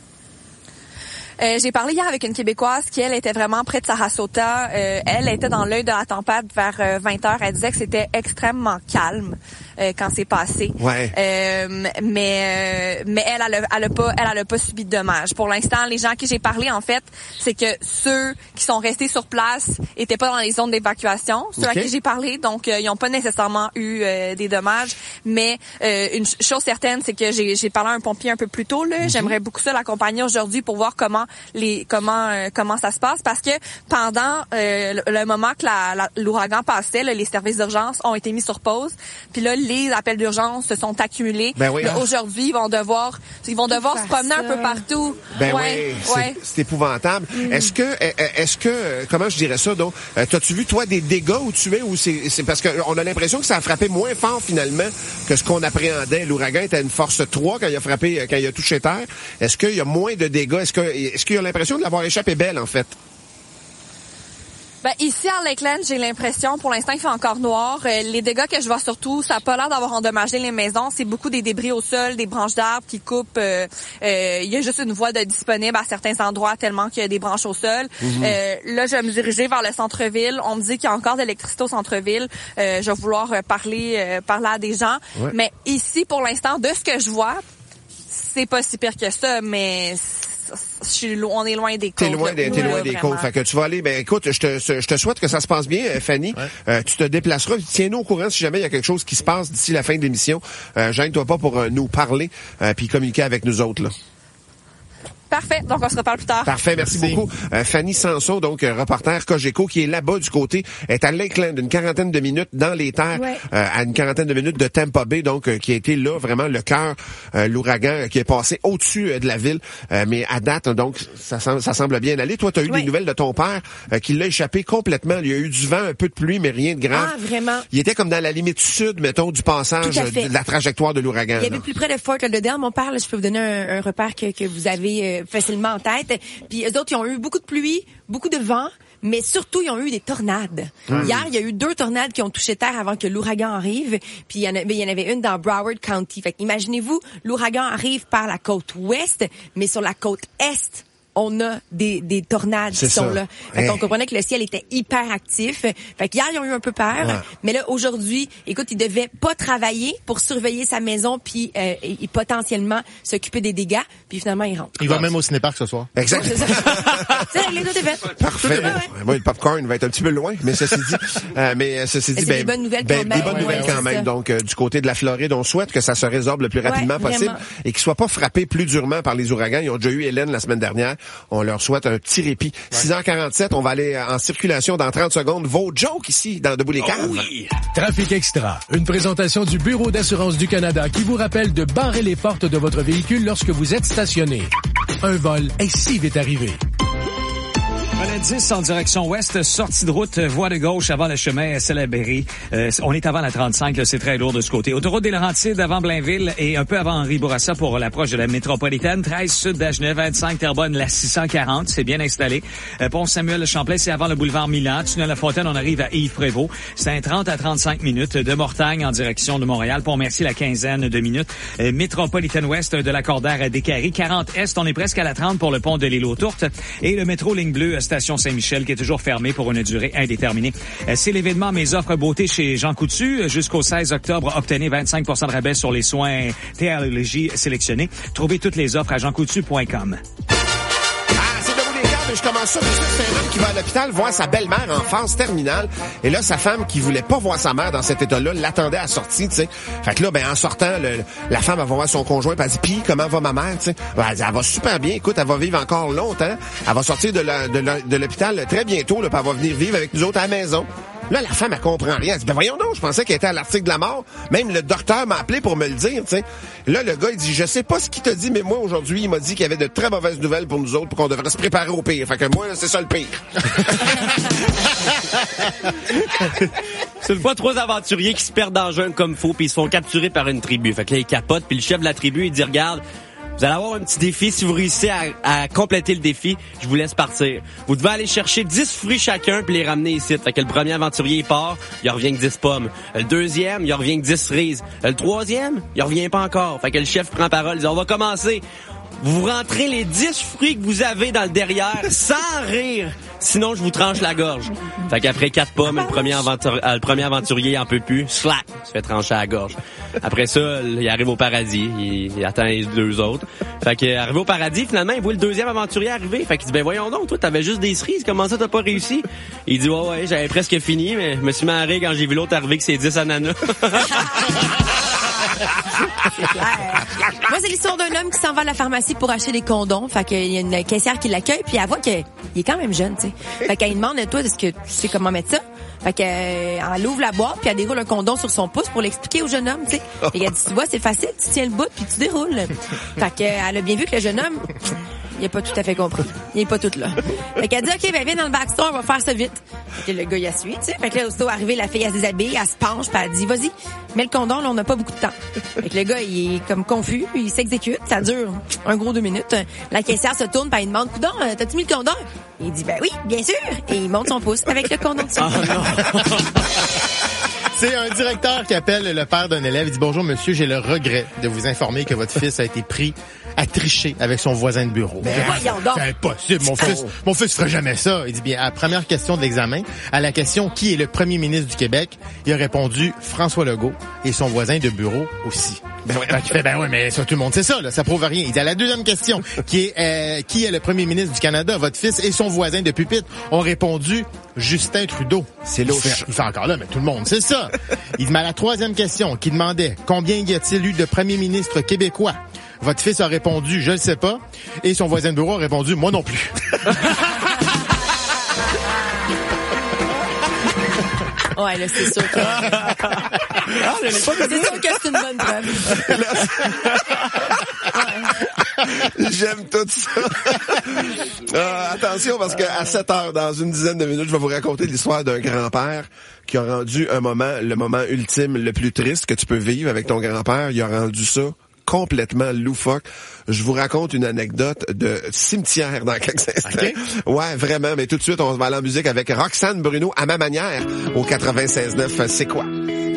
J'ai parlé hier avec une Québécoise qui, elle, était vraiment près de Sarasota. Elle était dans l'œil de la tempête vers 20h. Elle disait que c'était extrêmement calme quand c'est passé. Ouais. Mais elle a pas subi de dommages. Pour l'instant, les gens à qui j'ai parlé, en fait, c'est que ceux qui sont restés sur place étaient pas dans les zones d'évacuation. Ceux à qui j'ai parlé, donc ils n'ont pas nécessairement eu des dommages. Mais une chose certaine, c'est que j'ai parlé à un pompier un peu plus tôt. Là. J'aimerais beaucoup ça l'accompagner aujourd'hui pour voir comment ça se passe, parce que pendant le moment que l'ouragan passait, là, les services d'urgence ont été mis sur pause. Puis là, les appels d'urgence se sont accumulés. Ben oui, aujourd'hui, ils vont devoir se promener un peu partout. Ben c'est épouvantable. Est-ce que comment je dirais ça donc, t'as-tu vu toi des dégâts où tu es, ou c'est parce que on a l'impression que ça a frappé moins fort finalement que ce qu'on appréhendait. L'ouragan était à une force 3 quand il a touché terre. Est-ce qu'il y a moins de dégâts? Est-ce qu'il y a l'impression de l'avoir échappé belle, en fait? Ben, ici, à Lakeland, j'ai l'impression, pour l'instant, il fait encore noir. Les dégâts que je vois surtout, ça n'a pas l'air d'avoir endommagé les maisons. C'est beaucoup des débris au sol, des branches d'arbres qui coupent. Il y a juste une voie disponible à certains endroits tellement qu'il y a des branches au sol. Là, je vais me diriger vers le centre-ville. On me dit qu'il y a encore de l'électricité au centre-ville. Je vais vouloir parler à des gens. Ouais. Mais ici, pour l'instant, de ce que je vois, c'est pas si pire que ça, mais on est loin des côtes. T'es loin des côtes. Fait que tu vas aller, écoute, je te souhaite que ça se passe bien, Fanny. Ouais. Tu te déplaceras. Tiens-nous au courant si jamais il y a quelque chose qui se passe d'ici la fin de l'émission. Gêne-toi pas pour nous parler puis communiquer avec nous autres, là. Parfait. Donc, on se reparle plus tard. Parfait. Merci beaucoup. Fanny Sanson, donc reporter Cogeco, qui est là-bas du côté, est à Lakeland, une quarantaine de minutes dans les terres, à une quarantaine de minutes de Tampa Bay, donc qui a été là, vraiment le cœur, l'ouragan qui est passé au-dessus de la ville. Mais à date, donc, ça semble bien aller. Toi, tu as eu des nouvelles de ton père qui l'a échappé complètement. Il y a eu du vent, un peu de pluie, mais rien de grave. Ah, vraiment? Il était comme dans la limite sud, mettons, du passage de la trajectoire de l'ouragan. Il y avait plus près de Fort Lauderdale. Mon père, là, je peux vous donner un repère que vous avez facilement en tête. Puis eux autres, ils ont eu beaucoup de pluie, beaucoup de vent, mais surtout, ils ont eu des tornades. Hier, il y a eu 2 tornades qui ont touché terre avant que l'ouragan arrive. Puis il y en avait une dans Broward County. Fait imaginez-vous, l'ouragan arrive par la côte ouest, mais sur la côte est, on a des tornades qui sont là. Fait qu'on comprenait que le ciel était hyper actif. Fait qu'hier, ils ont eu un peu peur. Mais là, aujourd'hui, écoute, il devait pas travailler pour surveiller sa maison puis et potentiellement s'occuper des dégâts. Puis finalement, il rentre. Il va même au cinéparc ce soir. Exact. C'est réglé, tout est fait. Parfait. Moi, le popcorn va être un petit peu loin, mais ceci dit, des bonnes nouvelles quand même. Des bonnes nouvelles quand même. Donc, du côté de la Floride, on souhaite que ça se résorbe le plus rapidement possible et qu'ils soient pas frappés plus durement par les ouragans. Ils ont déjà eu Hélène la semaine dernière. On leur souhaite un petit répit. 6h47, on va aller en circulation dans 30 secondes. Vos jokes ici, dans Debout les caves. Oui. Trafic Extra, une présentation du Bureau d'assurance du Canada qui vous rappelle de barrer les portes de votre véhicule lorsque vous êtes stationné. Un vol est si vite arrivé. 10 en direction ouest, sortie de route, voie de gauche avant le chemin Célébéré. On est avant la 35, là, c'est très lourd de ce côté. Autoroute des Laurentides avant Blainville et un peu avant Henri Bourassa pour l'approche de la métropolitaine. 13 sud d'Agenais, 25 Terrebonne, la 640, c'est bien installé. Pont Samuel-Champlain, c'est avant le boulevard Milan. Tunnel La Fontaine, on arrive à Yves-Prévost. C'est un 30 à 35 minutes. De Mortagne en direction de Montréal. Pont-Mercier, la quinzaine de minutes. Métropolitaine ouest de la Cordaire à Décarie. 40 est, on est presque à la 30 pour le pont de l'île aux Tourtes. Et le métro Ligne Bleue, station Saint-Michel, qui est toujours fermé pour une durée indéterminée. C'est l'événement Mes offres beauté chez Jean Coutu. Jusqu'au 16 octobre, obtenez 25% de rabais sur les soins TRLJ sélectionnés. Trouvez toutes les offres à jeancoutu.com. Je commence ça, c'est un homme qui va à l'hôpital voir sa belle-mère en phase terminale. Et là, sa femme, qui voulait pas voir sa mère dans cet état-là, l'attendait à la sortie, tu sais. Fait que là, ben, en sortant, la femme, elle va voir son conjoint, puis elle dit, pis, comment va ma mère, tu sais? Ben, elle dit, elle va super bien, écoute, elle va vivre encore longtemps. Elle va sortir de l'hôpital très bientôt, là, puis elle va venir vivre avec nous autres à la maison. Là, la femme, elle comprend rien. Elle dit, ben voyons donc, je pensais qu'elle était à l'article de la mort. Même le docteur m'a appelé pour me le dire, tu sais. Là, le gars, il dit, je sais pas ce qu'il t'a dit, mais moi, aujourd'hui, il m'a dit qu'il y avait de très mauvaises nouvelles pour nous autres, pour qu'on devrait se préparer au pire. Fait que moi, c'est ça le pire. C'est une fois 3 aventuriers qui se perdent dans le jungle comme faux, puis ils se font capturer par une tribu. Fait que là, ils capotent, puis le chef de la tribu, il dit, regarde, vous allez avoir un petit défi. Si vous réussissez à compléter le défi, je vous laisse partir. Vous devez aller chercher 10 fruits chacun puis les ramener ici. Fait que le premier aventurier, il part, il revient avec 10 pommes. Le deuxième, il revient avec 10 cerises. Le troisième, il revient pas encore. Fait que le chef prend parole, il dit, on va commencer. Vous rentrez les 10 fruits que vous avez dans le derrière sans rire. Sinon, je vous tranche la gorge. Fait qu'après 4 pommes, le premier aventurier, il en peut plus. Slack! Il se fait trancher à la gorge. Après ça, il arrive au paradis. Il attend les 2 autres. Fait qu'arrivé au paradis, finalement, il voit le deuxième aventurier arriver. Fait qu'il dit, ben voyons donc, toi, t'avais juste des cerises. Comment ça, t'as pas réussi? Il dit, ouais, j'avais presque fini, mais je me suis marré quand j'ai vu l'autre arriver avec ses 10 ananas. Moi, c'est l'histoire d'un homme qui s'en va à la pharmacie pour acheter des condoms. Fait qu'il y a une caissière qui l'accueille, puis elle voit qu'il est quand même jeune, tu sais. Fait qu'elle lui demande, toi, est-ce que tu sais comment mettre ça? Fait qu'elle ouvre la boîte, puis elle déroule un condom sur son pouce pour l'expliquer au jeune homme, tu sais. Et elle dit, tu vois, c'est facile, tu tiens le bout, puis tu déroules. Fait qu'elle a bien vu que le jeune homme, il a pas tout à fait compris. Il est pas tout là. Fait qu'elle dit, OK, ben viens dans le backstore, on va faire ça vite. Fait que le gars, il a suivi, tu sais. Fait que là, aussitôt arrivé, la fille, elle se déshabille, elle se penche, puis elle dit, vas-y, mets le condom, là, on n'a pas beaucoup de temps. Fait que le gars, il est comme confus, il s'exécute, ça dure un gros 2 minutes. La caissière se tourne, puis elle demande, coudonc, t'as-tu mis le condom? Il dit, ben oui, bien sûr. Et il monte son pouce avec le condom dessus. C'est un directeur qui appelle le père d'un élève. Il dit, bonjour monsieur, j'ai le regret de vous informer que votre fils a été pris à tricher avec son voisin de bureau. Mais voyons donc. C'est impossible. Mon fils ferait jamais ça. Il dit, bien, à la première question de l'examen, à la question qui est le premier ministre du Québec, il a répondu François Legault et son voisin de bureau aussi. Ben ouais. Il fait, ben ouais, mais ça, tout le monde sait ça, là. Ça prouve rien. Il dit, à la deuxième question, qui est le premier ministre du Canada, votre fils et son voisin de pupitre ont répondu Justin Trudeau. C'est louche. Il fait encore là, mais tout le monde sait ça. Il dit, mais à la troisième question, qui demandait combien y a-t-il eu de premiers ministres québécois? Votre fils a répondu, je le sais pas. Et son voisin de bureau a répondu, moi non plus. Ouais, là, c'est sûr que... c'est sûr que c'est une bonne preuve. J'aime tout ça. Attention, parce qu'à 7h, dans une dizaine de minutes, je vais vous raconter l'histoire d'un grand-père qui a rendu le moment ultime, le plus triste que tu peux vivre avec ton grand-père. Il a rendu ça complètement loufoque. Je vous raconte une anecdote de cimetière dans quelques instants. Okay. Ouais, vraiment, mais tout de suite, on va aller en musique avec Roxane Bruno, à ma manière, au 96.9. C'est quoi?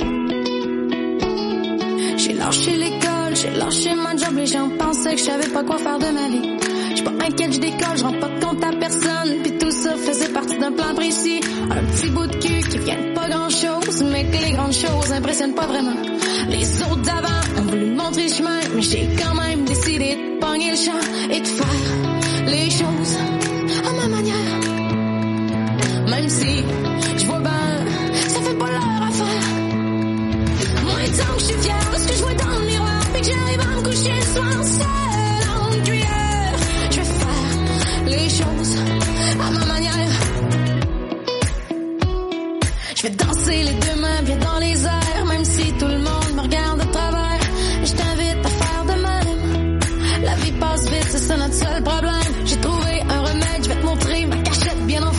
J'ai lâché l'école, j'ai lâché ma job, les gens pensaient que je savais pas quoi faire de ma vie. J'suis pas inquiète, je décolle, je rends pas compte à personne, pis tout ça faisait partie d'un plan précis. Un petit bout de cul qui vient de pas grand chose, mais que les grandes choses impressionnent pas vraiment. Les autres d'avant ont voulu me montrer le chemin, mais j'ai quand même décidé de pogner le champ et de faire les choses à ma manière. Même si je vois ben, ça fait pas leur affaire. Moi, tant que je suis fière de ce que je vois dans le miroir, puis que j'arrive à me coucher le soir seul en une cuillère, je vais faire les choses à ma manière. Je vais danser les 2 mains bien dans les airs, même si tout le monde me regarde de travers. Je t'invite à faire de même. La vie passe vite, c'est ça notre seul problème. J'ai trouvé un remède, je vais te montrer ma cachette bien en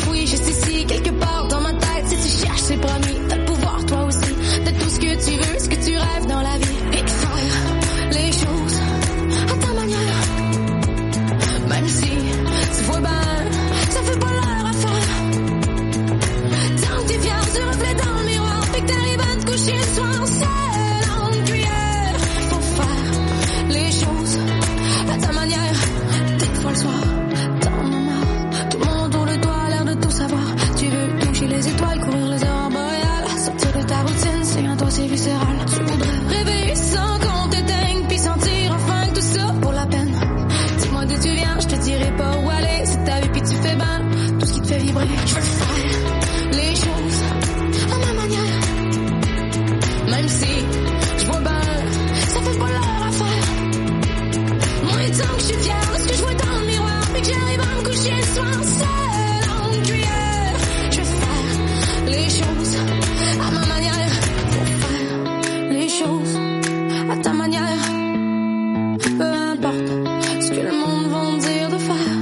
ce reflet dans le miroir fait que t'arrives à te coucher le soir seul en cuillère. Faut faire les choses à ta manière. Des fois le soir, t'en as marre. Tout le monde autour de toi a l'air de tout savoir. Tu veux toucher les étoiles, courir les aurores boréales. Sortir de ta routine, c'est un toi, c'est viscéral. Tu voudrais rêver sans qu'on t'éteigne, puis sentir enfin que tout ça pour la peine. Dis-moi d'où tu viens, je te dirai pas où aller. C'est ta vie puis tu fais mal, tout ce qui te fait vibrer. Je veux faire les choses à ma manière. Même si je vois bien, ça fait pas leur affaire. Moi, tant que je suis fière de ce que je vois dans le miroir, puis que j'arrive à me coucher le soir seul en cuillère. Je veux faire les choses à ma manière. Faut faire les choses à ta manière. Peu importe ce que le monde va me dire de faire.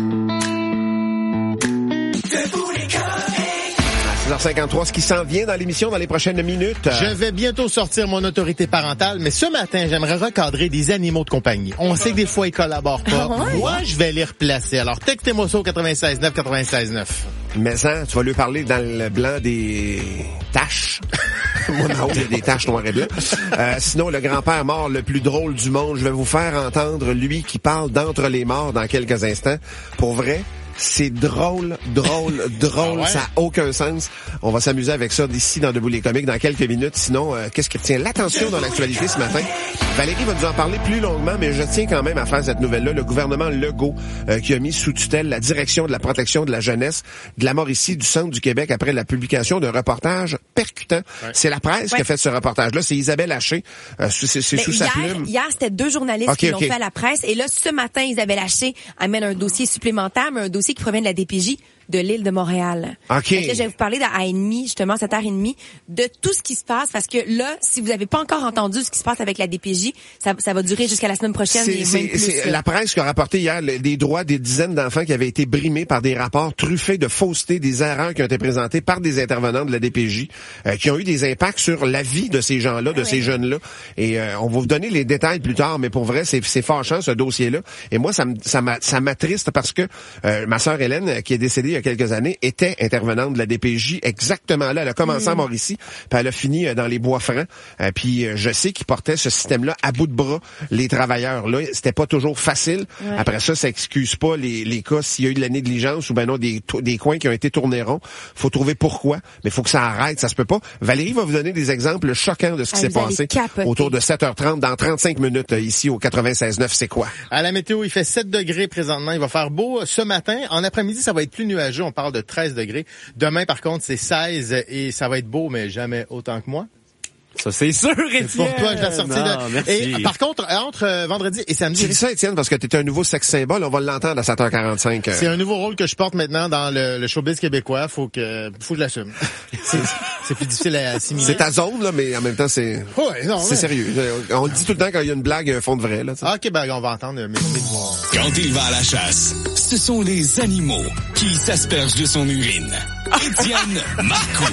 6h53, ce qui s'en vient dans l'émission dans les prochaines minutes. Je vais bientôt sortir mon autorité parentale, mais ce matin, j'aimerais recadrer des animaux de compagnie. On sait que des fois, ils collaborent pas. Moi, je vais les replacer. Alors, textez-moi ça au 96.9, 96.9. Mais ça, tu vas lui parler dans le blanc des taches. Moi, non, il y a des taches noires et blancs. Sinon, le grand-père mort le plus drôle du monde, je vais vous faire entendre lui qui parle d'entre les morts dans quelques instants. Pour vrai, c'est drôle. Ah ouais? Ça n'a aucun sens. On va s'amuser avec ça d'ici dans Debout les comiques dans quelques minutes. Sinon, qu'est-ce qui retient l'attention dans l'actualité ce matin? Valérie va nous en parler plus longuement, mais je tiens quand même à faire cette nouvelle-là. Le gouvernement Legault qui a mis sous tutelle la direction de la protection de la jeunesse de la Mauricie du Centre du Québec après la publication d'un reportage percutant. Ouais. C'est la presse qui a fait ce reportage-là. C'est Isabelle Haché. C'est sous sa plume. Hier, c'était 2 journalistes qui l'ont fait à la presse. Et là, ce matin, Isabelle Haché amène un dossier supplémentaire, mais un dossier qui provient de la DPJ de l'île de Montréal. OK. Donc là, je vais vous parler à 1h30, justement, 7h30, de tout ce qui se passe, parce que là, si vous n'avez pas encore entendu ce qui se passe avec la DPJ, ça va durer jusqu'à la semaine prochaine. C'est la presse qui a rapporté hier des droits des dizaines d'enfants qui avaient été brimés par des rapports truffés de fausseté, des erreurs qui ont été présentées par des intervenants de la DPJ, qui ont eu des impacts sur la vie de ces gens-là, de ces jeunes-là. Et on va vous donner les détails plus tard, mais pour vrai, c'est fâchant, ce dossier-là. Et moi, ça m'attriste parce que ma sœur Hélène, qui est décédée il y a quelques années, était intervenante de la DPJ exactement là. Elle a commencé à Mauricie, puis elle a fini dans les Bois-Francs. Puis je sais qu'ils portaient ce système-là à bout de bras, les travailleurs. Là, c'était pas toujours facile. Ouais. Après ça excuse pas les cas s'il y a eu de la négligence ou ben non des coins qui ont été tournés ronds. Faut trouver pourquoi, mais faut que ça arrête, ça se peut pas. Valérie va vous donner des exemples choquants de ce qui s'est passé autour de 7h30 dans 35 minutes ici au 96.9. C'est quoi? À la météo, il fait 7 degrés présentement. Il va faire beau ce matin. En après-midi, ça va être plus nuageux. On parle de 13 degrés. Demain, par contre, c'est 16 et ça va être beau, mais jamais autant que moi. Ça, c'est sûr, Étienne. Pour toi, je l'ai sorti là. Merci. Et par contre, entre vendredi et samedi... Tu dis ça, Étienne, parce que t'es un nouveau sexe symbole. On va l'entendre à 7h45. C'est un nouveau rôle que je porte maintenant dans le showbiz québécois. Faut que je l'assume. C'est plus difficile à assimiler. C'est ta zone, là, mais en même temps, c'est sérieux. On le dit tout le temps quand il y a une blague, il y a un fond de vrai, là. Ah, OK, ben, on va entendre. Quand il va à la chasse, ce sont les animaux qui s'aspergent de son urine. Étienne Marcoux.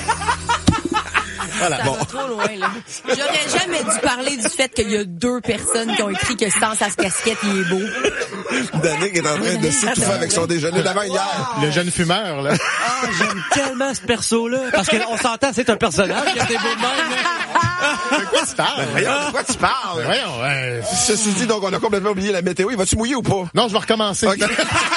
Voilà, ça va trop loin, là. J'aurais jamais dû parler du fait qu'il y a 2 personnes qui ont écrit que sans sa casquette, il est beau. Danick est en train de s'étouffer avec son déjeuner d'avant hier. Le jeune fumeur, là. Ah, j'aime tellement ce perso-là. Parce qu'on s'entend, c'est un personnage qui a des beaux de quoi tu parles? Voyons, de quoi tu parles? Voyons, Ceci dit, donc, on a complètement oublié la météo. Il va-tu mouiller ou pas? Non, je vais recommencer. Okay.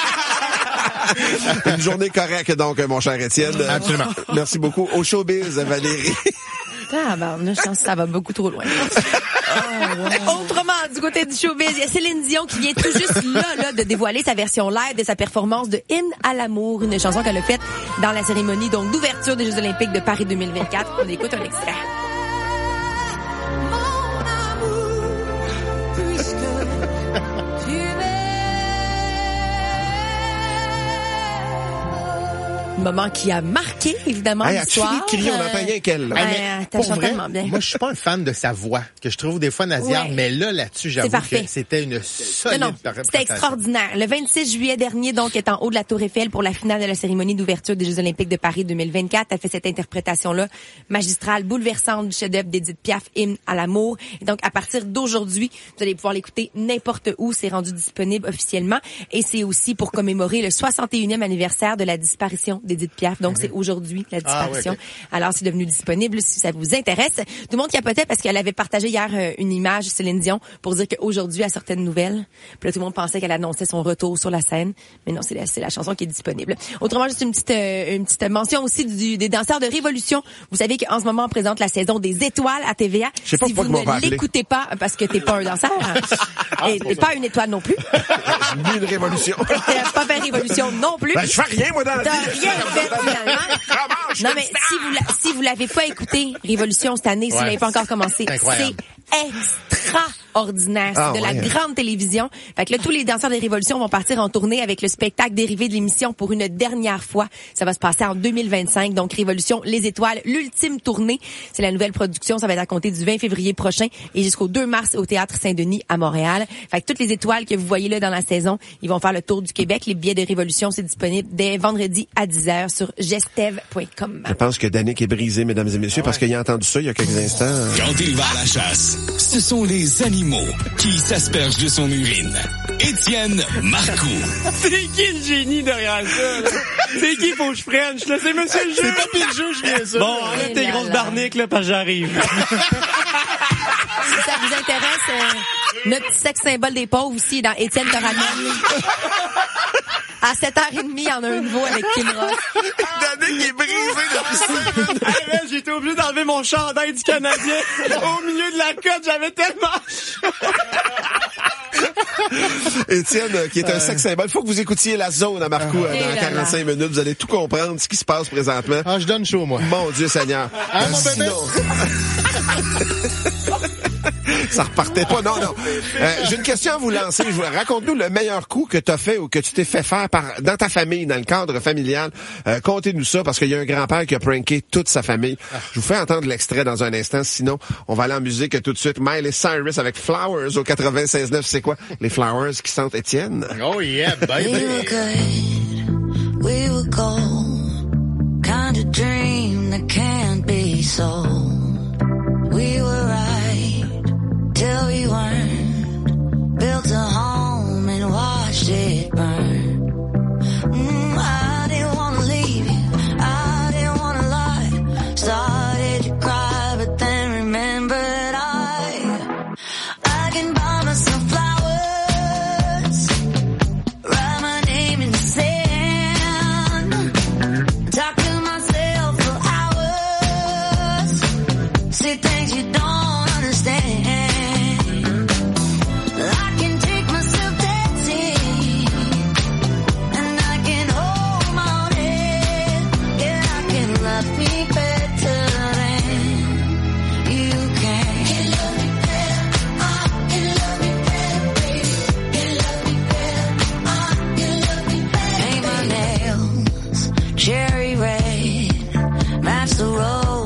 Une journée correcte, donc, mon cher Étienne. Absolument. Merci beaucoup. Au showbiz, Valérie. Je pense que ça va beaucoup trop loin. Autrement, du côté du showbiz, il y a Céline Dion qui vient tout juste là de dévoiler sa version live de sa performance de Hymne à l'amour, une chanson qu'elle a faite dans la cérémonie donc d'ouverture des Jeux olympiques de Paris 2024. On écoute un extrait. Moment qui a marqué, évidemment, l'histoire. As-tu crié, on entend rien qu'elle. Pour vrai, moi, je suis pas un fan de sa voix, que je trouve des fois nasillarde, mais là-dessus, j'avoue que c'était une solide c'était extraordinaire. Le 26 juillet dernier, donc, est en haut de la Tour Eiffel pour la finale de la cérémonie d'ouverture des Jeux olympiques de Paris 2024. Elle fait cette interprétation-là magistrale, bouleversante du chef-d'œuvre d'Édith Piaf, Hymne à l'amour. Et donc, à partir d'aujourd'hui, vous allez pouvoir l'écouter n'importe où. C'est rendu disponible officiellement. Et c'est aussi pour commémorer le 61e anniversaire de la disparition d'Édith Piaf. Donc, c'est aujourd'hui la disparition. Ouais, okay. Alors, c'est devenu disponible si ça vous intéresse. Tout le monde capotait parce qu'elle avait partagé hier une image, Céline Dion, pour dire qu'aujourd'hui, elle sortait de nouvelles. Puis là, tout le monde pensait qu'elle annonçait son retour sur la scène. Mais non, c'est la chanson qui est disponible. Autrement, juste une petite mention aussi des danseurs de Révolution. Vous savez qu'en ce moment, on présente la saison des étoiles à TVA. Je sais pas si vous ne l'écoutez pas, parce que t'es pas un danseur, et t'es pas une étoile non plus. Ni une révolution. T'as pas fait révolution non plus. Ben, je fais rien, moi, dans la vie. T'as rien fait, finalement. Non, mais si vous l'avez pas écouté, Révolution, cette année, si vous l'avez pas encore commencé, c'est extraordinaire. C'est de la grande télévision. Fait que là, tous les danseurs des Révolutions vont partir en tournée avec le spectacle dérivé de l'émission pour une dernière fois. Ça va se passer en 2025. Donc, Révolution, Les Étoiles, l'ultime tournée. C'est la nouvelle production. Ça va être à compter du 20 février prochain et jusqu'au 2 mars au Théâtre Saint-Denis à Montréal. Fait que toutes les étoiles que vous voyez là dans la saison, ils vont faire le tour du Québec. Les billets de Révolution, c'est disponible dès vendredi à 10h sur gestev.com. Je pense que Danick est brisé, mesdames et messieurs, parce qu'il a entendu ça il y a quelques instants. Quand il va à la chasse, ce sont les animaux qui s'aspergent de son urine. Étienne Marcoux. C'est qui le génie derrière ça, là? C'est qui faut que je prenne? Je le sais, monsieur le juge. C'est pas pire le juge, bien sûr. Bon, enlève tes grosses barniques, là, parce que j'arrive. Si ça vous intéresse, notre petit sexe symbole des pauvres aussi, dans Étienne te ramène. À 7h30, il y en a un nouveau avec Kim Ross. Danick est brisé depuis ça. J'étais obligé d'enlever mon chandail du Canadien. Au milieu de la côte, j'avais tellement Étienne, qui est un sexe symbole. Faut que vous écoutiez La Zone à Marcoux dans 45 minutes. Vous allez tout comprendre ce qui se passe présentement. Ah, je donne chaud, moi. Mon Dieu Seigneur. Mon bébé. Ça repartait pas. Non. J'ai une question à vous lancer. Raconte-nous le meilleur coup que t'as fait ou que tu t'es fait faire dans ta famille, dans le cadre familial. Contez-nous ça, parce qu'il y a un grand-père qui a pranké toute sa famille. Je vous fais entendre l'extrait dans un instant. Sinon, on va aller en musique tout de suite. Miley Cyrus avec Flowers au 96.9. C'est quoi? Les Flowers qui sentent Étienne? Oh yeah, baby. We were good, we were gold, kind of dream that can't be sold.